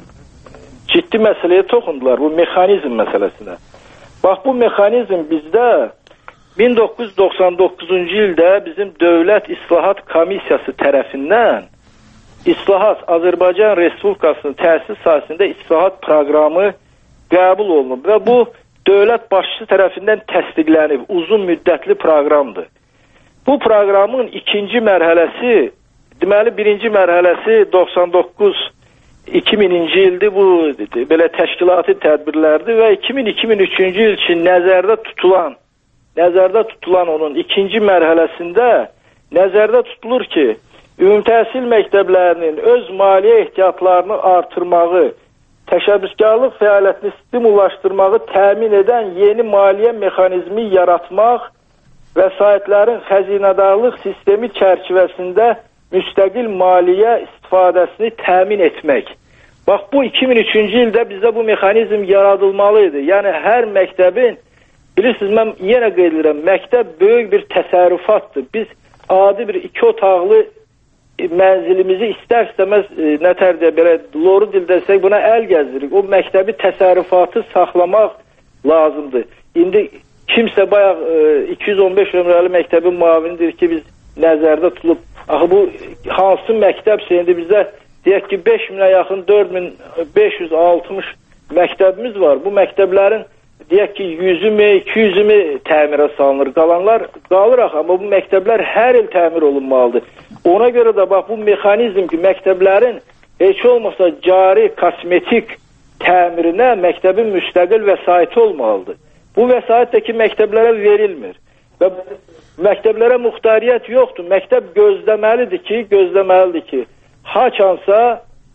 ciddi məsələyə toxundular, bu mexanizm məsələsinə. Bax, bu mexanizm bizdə min doqquz yüz doxsan doqquzuncu ildə bizim Dövlət İslahat Komissiyası tərəfindən İslahat, Azərbaycan Respublikasının təhsil sahəsində islahat proqramı qəbul olunub və bu dövlət başçısı tərəfindən təsdiqlənib, uzun müddətli proqramdır. Bu proqramın ikinci mərhələsi, deməli birinci mərhələsi doxsan doqquz iki mininci ildir, bu belə təşkilati tədbirlərdir və iki min iki min üçüncü il üçün nəzərdə tutulan, nəzərdə tutulan onun ikinci mərhələsində nəzərdə tutulur ki, ümumi təhsil məktəblərinin öz maliyyə ehtiyatlarını artırmağı, təşəbbüskarlıq fəaliyyətini stimullaşdırmağı təmin edən yeni maliyyə mexanizmi yaratmaq, vəsaitlərin xəzinədarlıq sistemi çərçivəsində müstəqil maliyyə istifadəsini təmin etmək. Bax, bu iki min üçüncü ildə bizdə bu mexanizm yaradılmalı idi. Yəni, hər məktəbin, bilirsiniz, mən yenə qeyd edirəm, məktəb böyük bir təsərrüfatdır. Biz adi bir iki otaqlı mənzilimizi istər-istəməz e, nətər deyə belə loru dildə desək buna əl gəzdiririk. O məktəbi təsərrüfatı saxlamaq lazımdır. İndi kimsə bayaq e, iki yüz on beş nömrəli məktəbin muavinidir ki, biz nəzərdə tutulub, axı bu hansı məktəbsə indi bizdə deyək ki, beş minə yaxın dörd min beş yüz altmış məktəbimiz var. Bu məktəblərin deyək ki, yüzü mi, iki yüzü mi təmirə salınır. Qalanlar qalır axı, amma bu məktəblər hər il təmir olunmalıdır. Ona görə də bax, bu mexanizm ki, məktəblərin heç olmasa cari, kosmetik təmirinə məktəbin müstəqil vəsaiti olmalıdır. Bu vəsait də ki, məktəblərə verilmir. Və məktəblərə muxtariyyət yoxdur. Məktəb gözləməlidir ki, gözləməlidir ki, haçansa,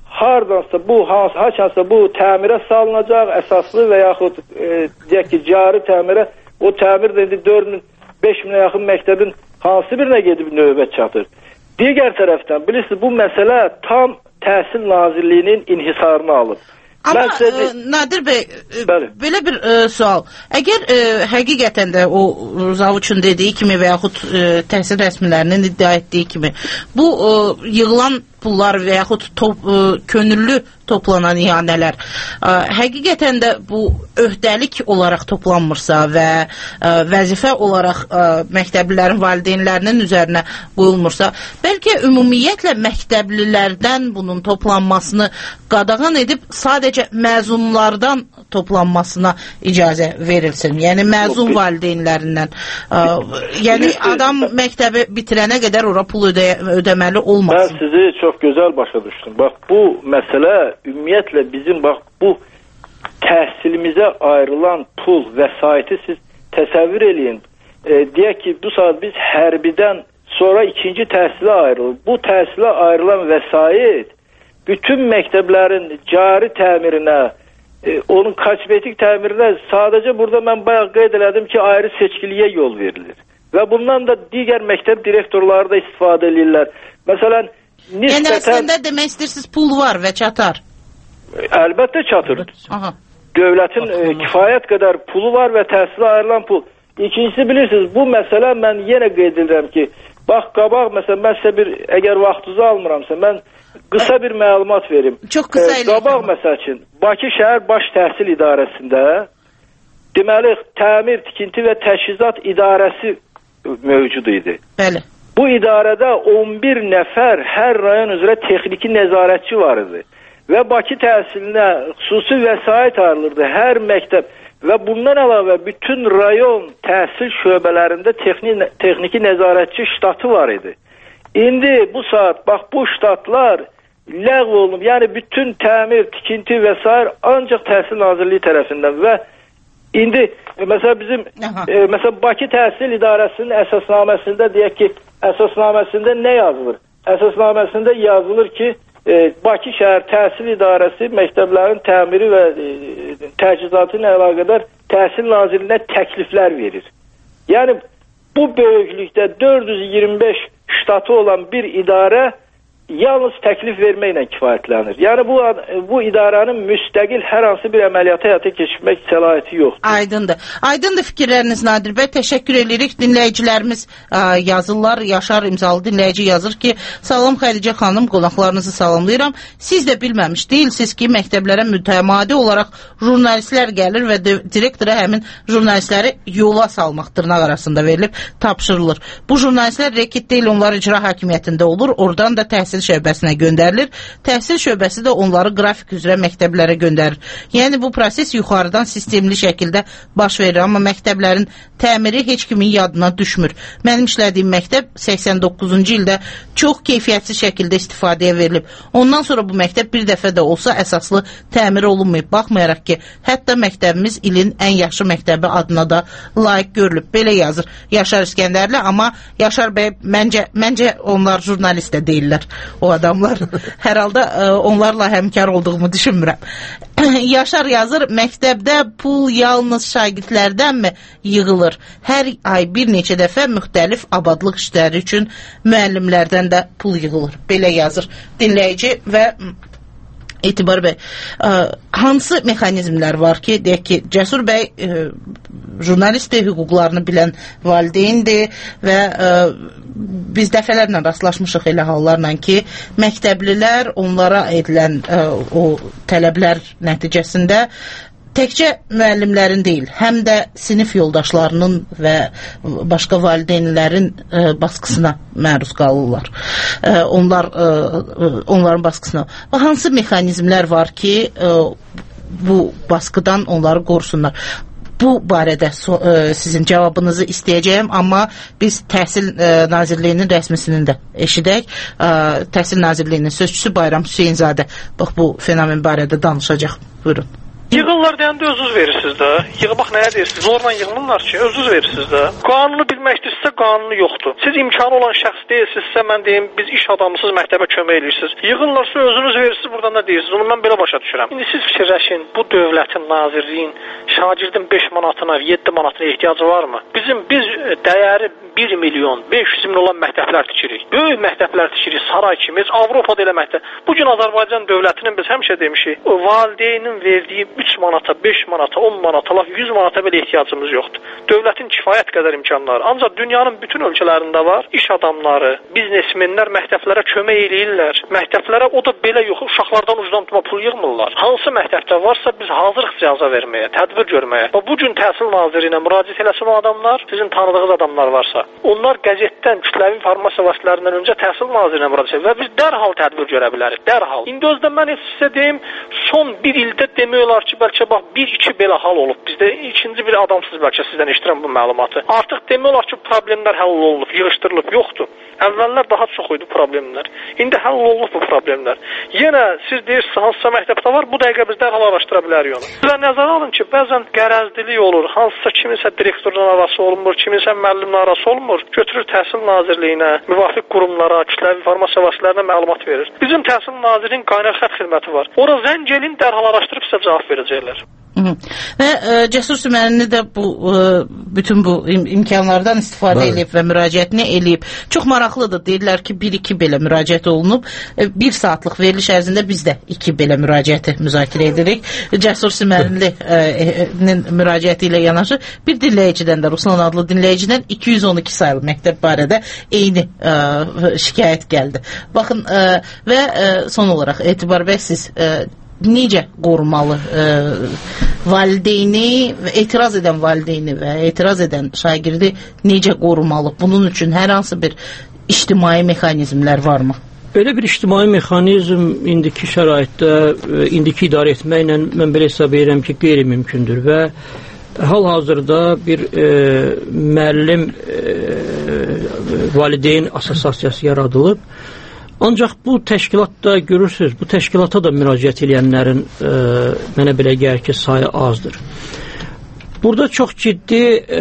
hardansa bu, haçansa bu təmirə salınacaq, əsaslı və yaxud e, deyək ki, cari təmirə, o təmir dedi dörd min, beş minə yaxın məktəbin hansı birinə gedib növbət çatır. Digər tərəfdən, bilirsiniz, bu məsələ tam Təhsil Nazirliyinin inhisarını alıb.
Amma e, Nadir bəy, e, belə bir e, sual. Əgər e, həqiqətən də o Zavuçun dediyi kimi və yaxud e, təhsil rəsmilərinin iddia etdiyi kimi bu e, yığılan pullar və yaxud top, e, könüllü toplanan ihanələr e, həqiqətən də bu öhdəlik olaraq toplanmırsa və e, vəzifə olaraq e, məktəblilərin valideynlərinin üzərinə qoyulmursa, bəlkə ümumiyyətlə məktəblilərdən bunun toplanmasını qadağan edib sadəcə məzunlardan toplanmasına icazə verilsin. Yəni məzun valideynlərindən. E, yəni adam məktəbi bitirənə qədər ora pul ödə ödəməli olmasın.
Mən sizi çox gözəl başa düşdüm. Bax, bu məsələ ümumiyyətlə bizim bax bu təhsilimizə ayrılan pul, vəsaiti siz təsəvvür eləyin. E, deyək ki, bu saat biz hərbidən sonra ikinci təhsilə ayrılır. Bu təhsilə ayrılan vəsait bütün məktəblərin cari təmirinə, e, onun kosmetik təmirinə sadəcə burada mən bayaq qeyd elədim ki, ayrı seçkiliyə yol verilir. Və bundan da digər məktəb direktorları da istifadə edirlər. Məsələn, nisbətən...
Yəni əslində demək istəyirsiniz pul var və çatar.
Əlbəttə çatır.
Aha.
Dövlətin e, kifayət qədər pulu var və təhsilə ayrılan pul. İkincisi bilirsiniz, bu məsələ mən yenə qeyd edirəm ki, bax qabaq məsələn, mən sizə bir, əgər vaxtınızı almıramsa, mən qısa bir məlumat verim.
Çox qısa
e, qabaq məsəl üçün, Bakı şəhər baş təhsil idarəsində deməli, təmir, tikinti və təchizat idarəsi mövcud idi.
Bəli.
Bu idarədə on bir nəfər hər rayon üzrə texniki nəzarətçi var idi. Və Bakı təhsilinə xüsusi vəsait ayrılırdı hər məktəb və bundan əlavə bütün rayon təhsil şöbələrində texniki, texniki nəzarətçi ştatı var idi. İndi bu saat, bax bu ştatlar ləğv olunub, yəni bütün təmir, tikinti və s. ancaq Təhsil Nazirliyi tərəfindən və indi məsələn bizim e, məsələn Bakı Təhsil İdarəsinin əsasnaməsində deyək ki, əsasnaməsində nə yazılır? Əsasnaməsində yazılır ki, e, Bakı şəhər Təhsil İdarəsi məktəblərin təmiri və e, təchizatı ilə əlaqədar Təhsil Nazirliyinə təkliflər verir. Yəni bu böyüklükdə dörd yüz iyirmi beş ştatı olan bir idarə yalnız təklif verməklə kifayətlənir. Yəni bu bu idarənin müstəqil hər hansı bir əməliyyatı həyata keçirmək səlahiyyəti yoxdur.
Aydındır. Aydındır fikirləriniz Nadir bəy. Təşəkkür edirik. Dinləyicilərimiz ə, yazırlar. Yaşar imzalı dinləyici yazır ki, salam Xədicə xanım, qonaqlarınızı salamlayıram. Siz də bilməmiş deyilsiniz ki, məktəblərə mütəmadi olaraq jurnalistlər gəlir və direktora həmin jurnalistləri yola salmaq dırnaq arasında verilib, tapşırılır. Bu jurnalistlər rekit deyil, onlar icra hakimiyyətində olur. Oradan da təhsil şöbəsinə göndərilir. Təhsil şöbəsi də onları qrafik üzrə məktəblərə göndərir. Yəni bu proses yuxarıdan sistemli şəkildə baş verir, amma məktəblərin təmiri heç kimin yadına düşmür. Mənim işlədiyim məktəb səksən doqquzuncu ildə çox keyfiyyətsiz şəkildə istifadəyə verilib. Ondan sonra bu məktəb bir dəfə də olsa əsaslı təmir olunmayıb. Baxmayaraq ki, hətta məktəbimiz ilin ən yaxşı məktəbi adına da layiq görülüb. Belə yazır Yaşar İskəndərli, amma Yaşar bəy məncə, məncə onlar jurnalist də deyirlər. O adamlar hər halda ə, onlarla həmkar olduğumu düşünmürəm. Yaşar yazır, məktəbdə pul yalnız şagirdlərdənmi yığılır? Hər ay bir neçə dəfə müxtəlif abadlıq işləri üçün müəllimlərdən də pul yığılır. Belə yazır dinləyici və Etibar bəy, ə, hansı mexanizmlər var ki, deyək ki, Cəsur bəy ə, jurnalistdir, hüquqlarını bilən valideyndir və ə, biz dəfələrlə rastlaşmışıq elə hallarla ki, məktəblilər onlara edilən ə, o tələblər nəticəsində təkcə müəllimlərin deyil, həm də sinif yoldaşlarının və başqa valideynlərin ə, baskısına məruz qalırlar. Ə, onlar ə, onların baskısına. Və hansı mexanizmlər var ki, ə, bu baskıdan onları qorusunlar? Bu barədə so, ə, sizin cavabınızı istəyəcəyəm, amma biz Təhsil ə, Nazirliyinin rəsmisinin də eşidək. Ə, Təhsil Nazirliyinin sözçüsü Bayram Hüseynzadə bax bu fenomen barədə danışacaq. Buyurun.
Yığırlar deyəndə özünüz verirsiniz də. Yığı bax nəyə deyirsiniz? Zorla yığmırlar ki, özünüz verirsiniz də. Qanunu bilmək istəyirsinizsə qanunu yoxdur. Siz imkanı olan şəxs deyilsinizsə, mən deyim, biz iş adamısınız, məktəbə kömək edirsiniz. Yığırlarsa özünüz verirsiniz, buradan da deyirsiniz. Onu mən belə başa düşürəm. İndi siz fikirləşin, bu dövlətin, nazirliyin şagirdin beş manatına, yeddi manatına ehtiyacı varmı? Bizim biz dəyəri bir milyon beş yüz min olan məktəblər tikirik. Böyük məktəblər tikirik, saray kimi, Avropada elə məktəb. Bu gün Azərbaycan dövlətinin biz həmişə demişik, o valideynin verdiyi üç manata, beş manata, on manata, yüz manata belə ehtiyacımız yoxdur. Dövlətin kifayət qədər imkanları. Ancaq dünyanın bütün ölkələrində var. İş adamları, biznesmenlər məktəblərə kömək eləyirlər. Məktəblərə o da belə yox, uşaqlardan ucdan tutma pul yığmırlar. Hansı məktəbdə varsa biz hazırıq cəza verməyə, tədbir görməyə. Və bu gün Təhsil Naziri ilə müraciət eləsin o adamlar, sizin tanıdığınız adamlar varsa. Onlar qəzetdən, kütləvi informasiya vasitələrindən öncə Təhsil Nazirinə müraciət və biz dərhal tədbir görə bilərik, dərhal. İndi özdə mən sizə deyim, son bir ildə demək olar ki, bəlkə bax, bir, iki belə hal olub. Bizdə ikinci bir adamsız bəlkə sizdən eşitirəm bu məlumatı. Artıq demək olar ki, problemlər həll olunub, yığışdırılıb, yoxdur. Əvvəllər daha çox idi problemlər. İndi həll olunub bu problemlər. Yenə siz deyirsiniz, hansısa məktəbdə var, bu dəqiqə biz dərhal araşdıra bilərik onu. Və nəzərə alın ki, bəzən qərəzdilik olur, hansısa kiminsə direktorla arası olmur, kiminsə müəllimlə arası olmur, götürür Təhsil Nazirliyinə, müvafiq qurumlara, kütləvi informasiya vasitələrinə məlumat verir. Bizim Təhsil Nazirinin qaynar xətt xidməti var. Ora zəng elin, dərhal araşdırıb sizə cavab verəcəklər.
Hı -hı. Və ə, Cəsur Sümərli də bu ə, bütün bu im imkanlardan istifadə Bəli. edib və müraciətini eləyib. Çox maraqlıdır. Deyirlər ki, bir iki belə müraciət olunub. Bir saatlıq veriliş ərzində biz də iki belə müraciəti müzakirə edirik. Cəsur Sümərlinin müraciəti ilə yanaşı bir dinləyicidən də, Ruslan adlı dinləyicidən iki yüz on iki sayılı məktəb barədə eyni ə, şikayət gəldi. Baxın ə, və ə, son olaraq Etibar bəy, siz ə, necə qorumalı ə, valideyni, etiraz edən valideyni və etiraz edən şagirdi necə qorumalı? Bunun üçün hər hansı bir ictimai mexanizmlər varmı?
Belə bir ictimai mexanizm indiki şəraitdə, indiki idarə etməklə mən belə hesab edirəm ki, qeyri-mümkündür və hal-hazırda bir e, müəllim e, valideyn assosiasiyası yaradılıb. Ancaq bu təşkilatda görürsünüz, bu təşkilata da müraciət edənlərin e, mənə belə gəlir ki, sayı azdır. Burada çox ciddi e,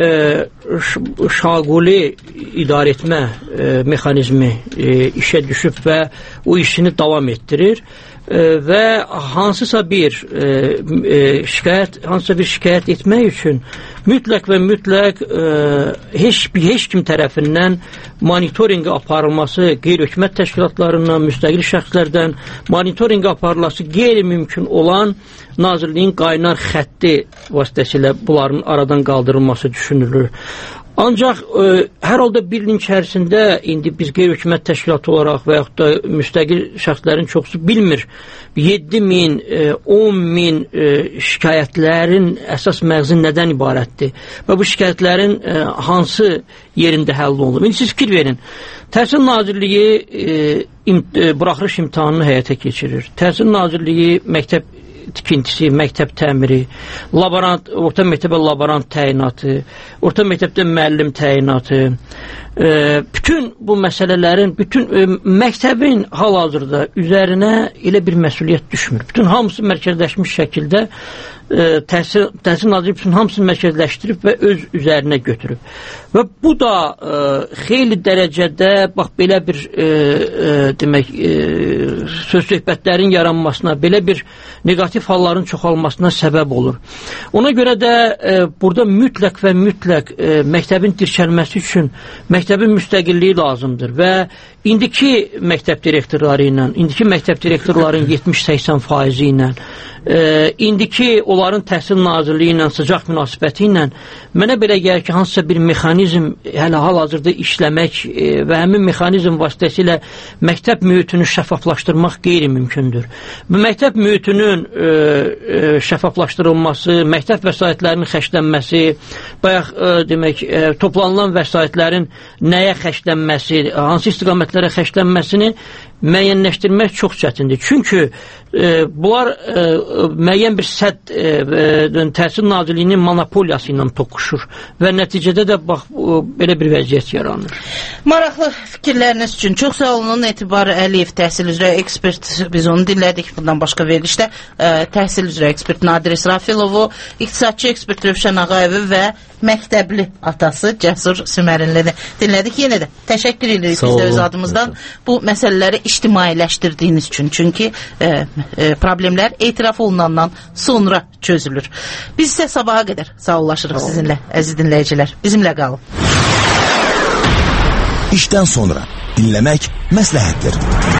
şaquli idarə etmə e, mexanizmi e, işə düşüb və o işini davam etdirir. E, və hansısa bir e, e, şikayət, hansısa bir şikayət etmək üçün mütləq və mütləq e, heç, heç kim tərəfindən monitorinqə aparılması, qeyri-hökumət təşkilatlarından, müstəqil şəxslərdən monitorinqə aparılması qeyri-mümkün olan Nazirliyin qaynar xətti vasitəsilə bunların aradan qaldırılması düşünülür. Ancaq e, hər halda bir ilin içərisində indi biz qeyri-hökumət təşkilatı olaraq və yaxud da müstəqil şəxslərin çoxusu bilmir. yeddi min, on min e, şikayətlərin əsas məğzi nədən ibarətdir və bu şikayətlərin e, hansı yerində həll olunur? İndi siz fikir verin. Təhsil Nazirliyi e, im, e, buraxılış imtahanını həyata keçirir. Təhsil Nazirliyi məktəb tikintisi, məktəb təmiri, laborant, orta məktəbə laborant təyinatı, orta məktəbdə müəllim təyinatı, e, bütün bu məsələlərin, bütün e, məktəbin hal-hazırda üzərinə elə bir məsuliyyət düşmür. Bütün hamısı mərkəzləşmiş şəkildə e, təhsil, təhsil naziri bütün hamısını mərkəzləşdirib və öz üzərinə götürüb. Və bu da e, xeyli dərəcədə bax belə bir e, e, demək e, söz-söhbətlərin yaranmasına, belə bir negativ halların çoxalmasına səbəb olur. Ona görə də e, burada mütləq və mütləq e, məktəbin dirçəlməsi üçün məktəbin müstəqilliyi lazımdır və indiki məktəb direktorları ilə, indiki məktəb direktorların yetmiş səksən faizi ilə, e, indiki onların Təhsil Nazirliyi ilə sıcaq münasibəti ilə mənə belə gəlir ki, hansısa bir mexanizm hələ hal-hazırda işləmək e, və həmin mexanizm vasitəsilə məktəb mühitini şəffaflaşdırmaq qeyri-mümkündür. Bu məktəb mühitinin e, e, şəffaflaşdırılması, məktəb vəsaitlərinin xərclənməsi, bayaq e, demək, e, toplanılan vəsaitlərin nəyə xərclənməsi, hansı istiqamətlərə xərclənməsini müəyyənləşdirmək çox çətindir. Çünki e, bunlar e, müəyyən bir sədd e, e, Təhsil Nazirliyinin monopoliyası ilə toqquşur və nəticədə də bax e, belə bir vəziyyət yaranır.
Maraqlı fikirləriniz üçün çox sağ olun. Etibar Əliyev təhsil üzrə ekspert, biz onu dinlədik. Bundan başqa verilişdə ə, təhsil üzrə ekspert Nadir İsrafilovu, iqtisadçı ekspert Rövşən Ağayevi və məktəbli atası Cəsur Sümərinlini dinlədik. Yenə də təşəkkür edirik biz də öz adımızdan bu məsələləri ictimailəşdirdiyiniz üçün. Çünki ə, ə, problemlər etiraf olunandan sonra çözülür. Biz isə sabaha qədər sağollaşırıq sizinlə, əziz dinləyicilər. Bizimlə qalın.
İşdən sonra dinləmək məsləhətdir.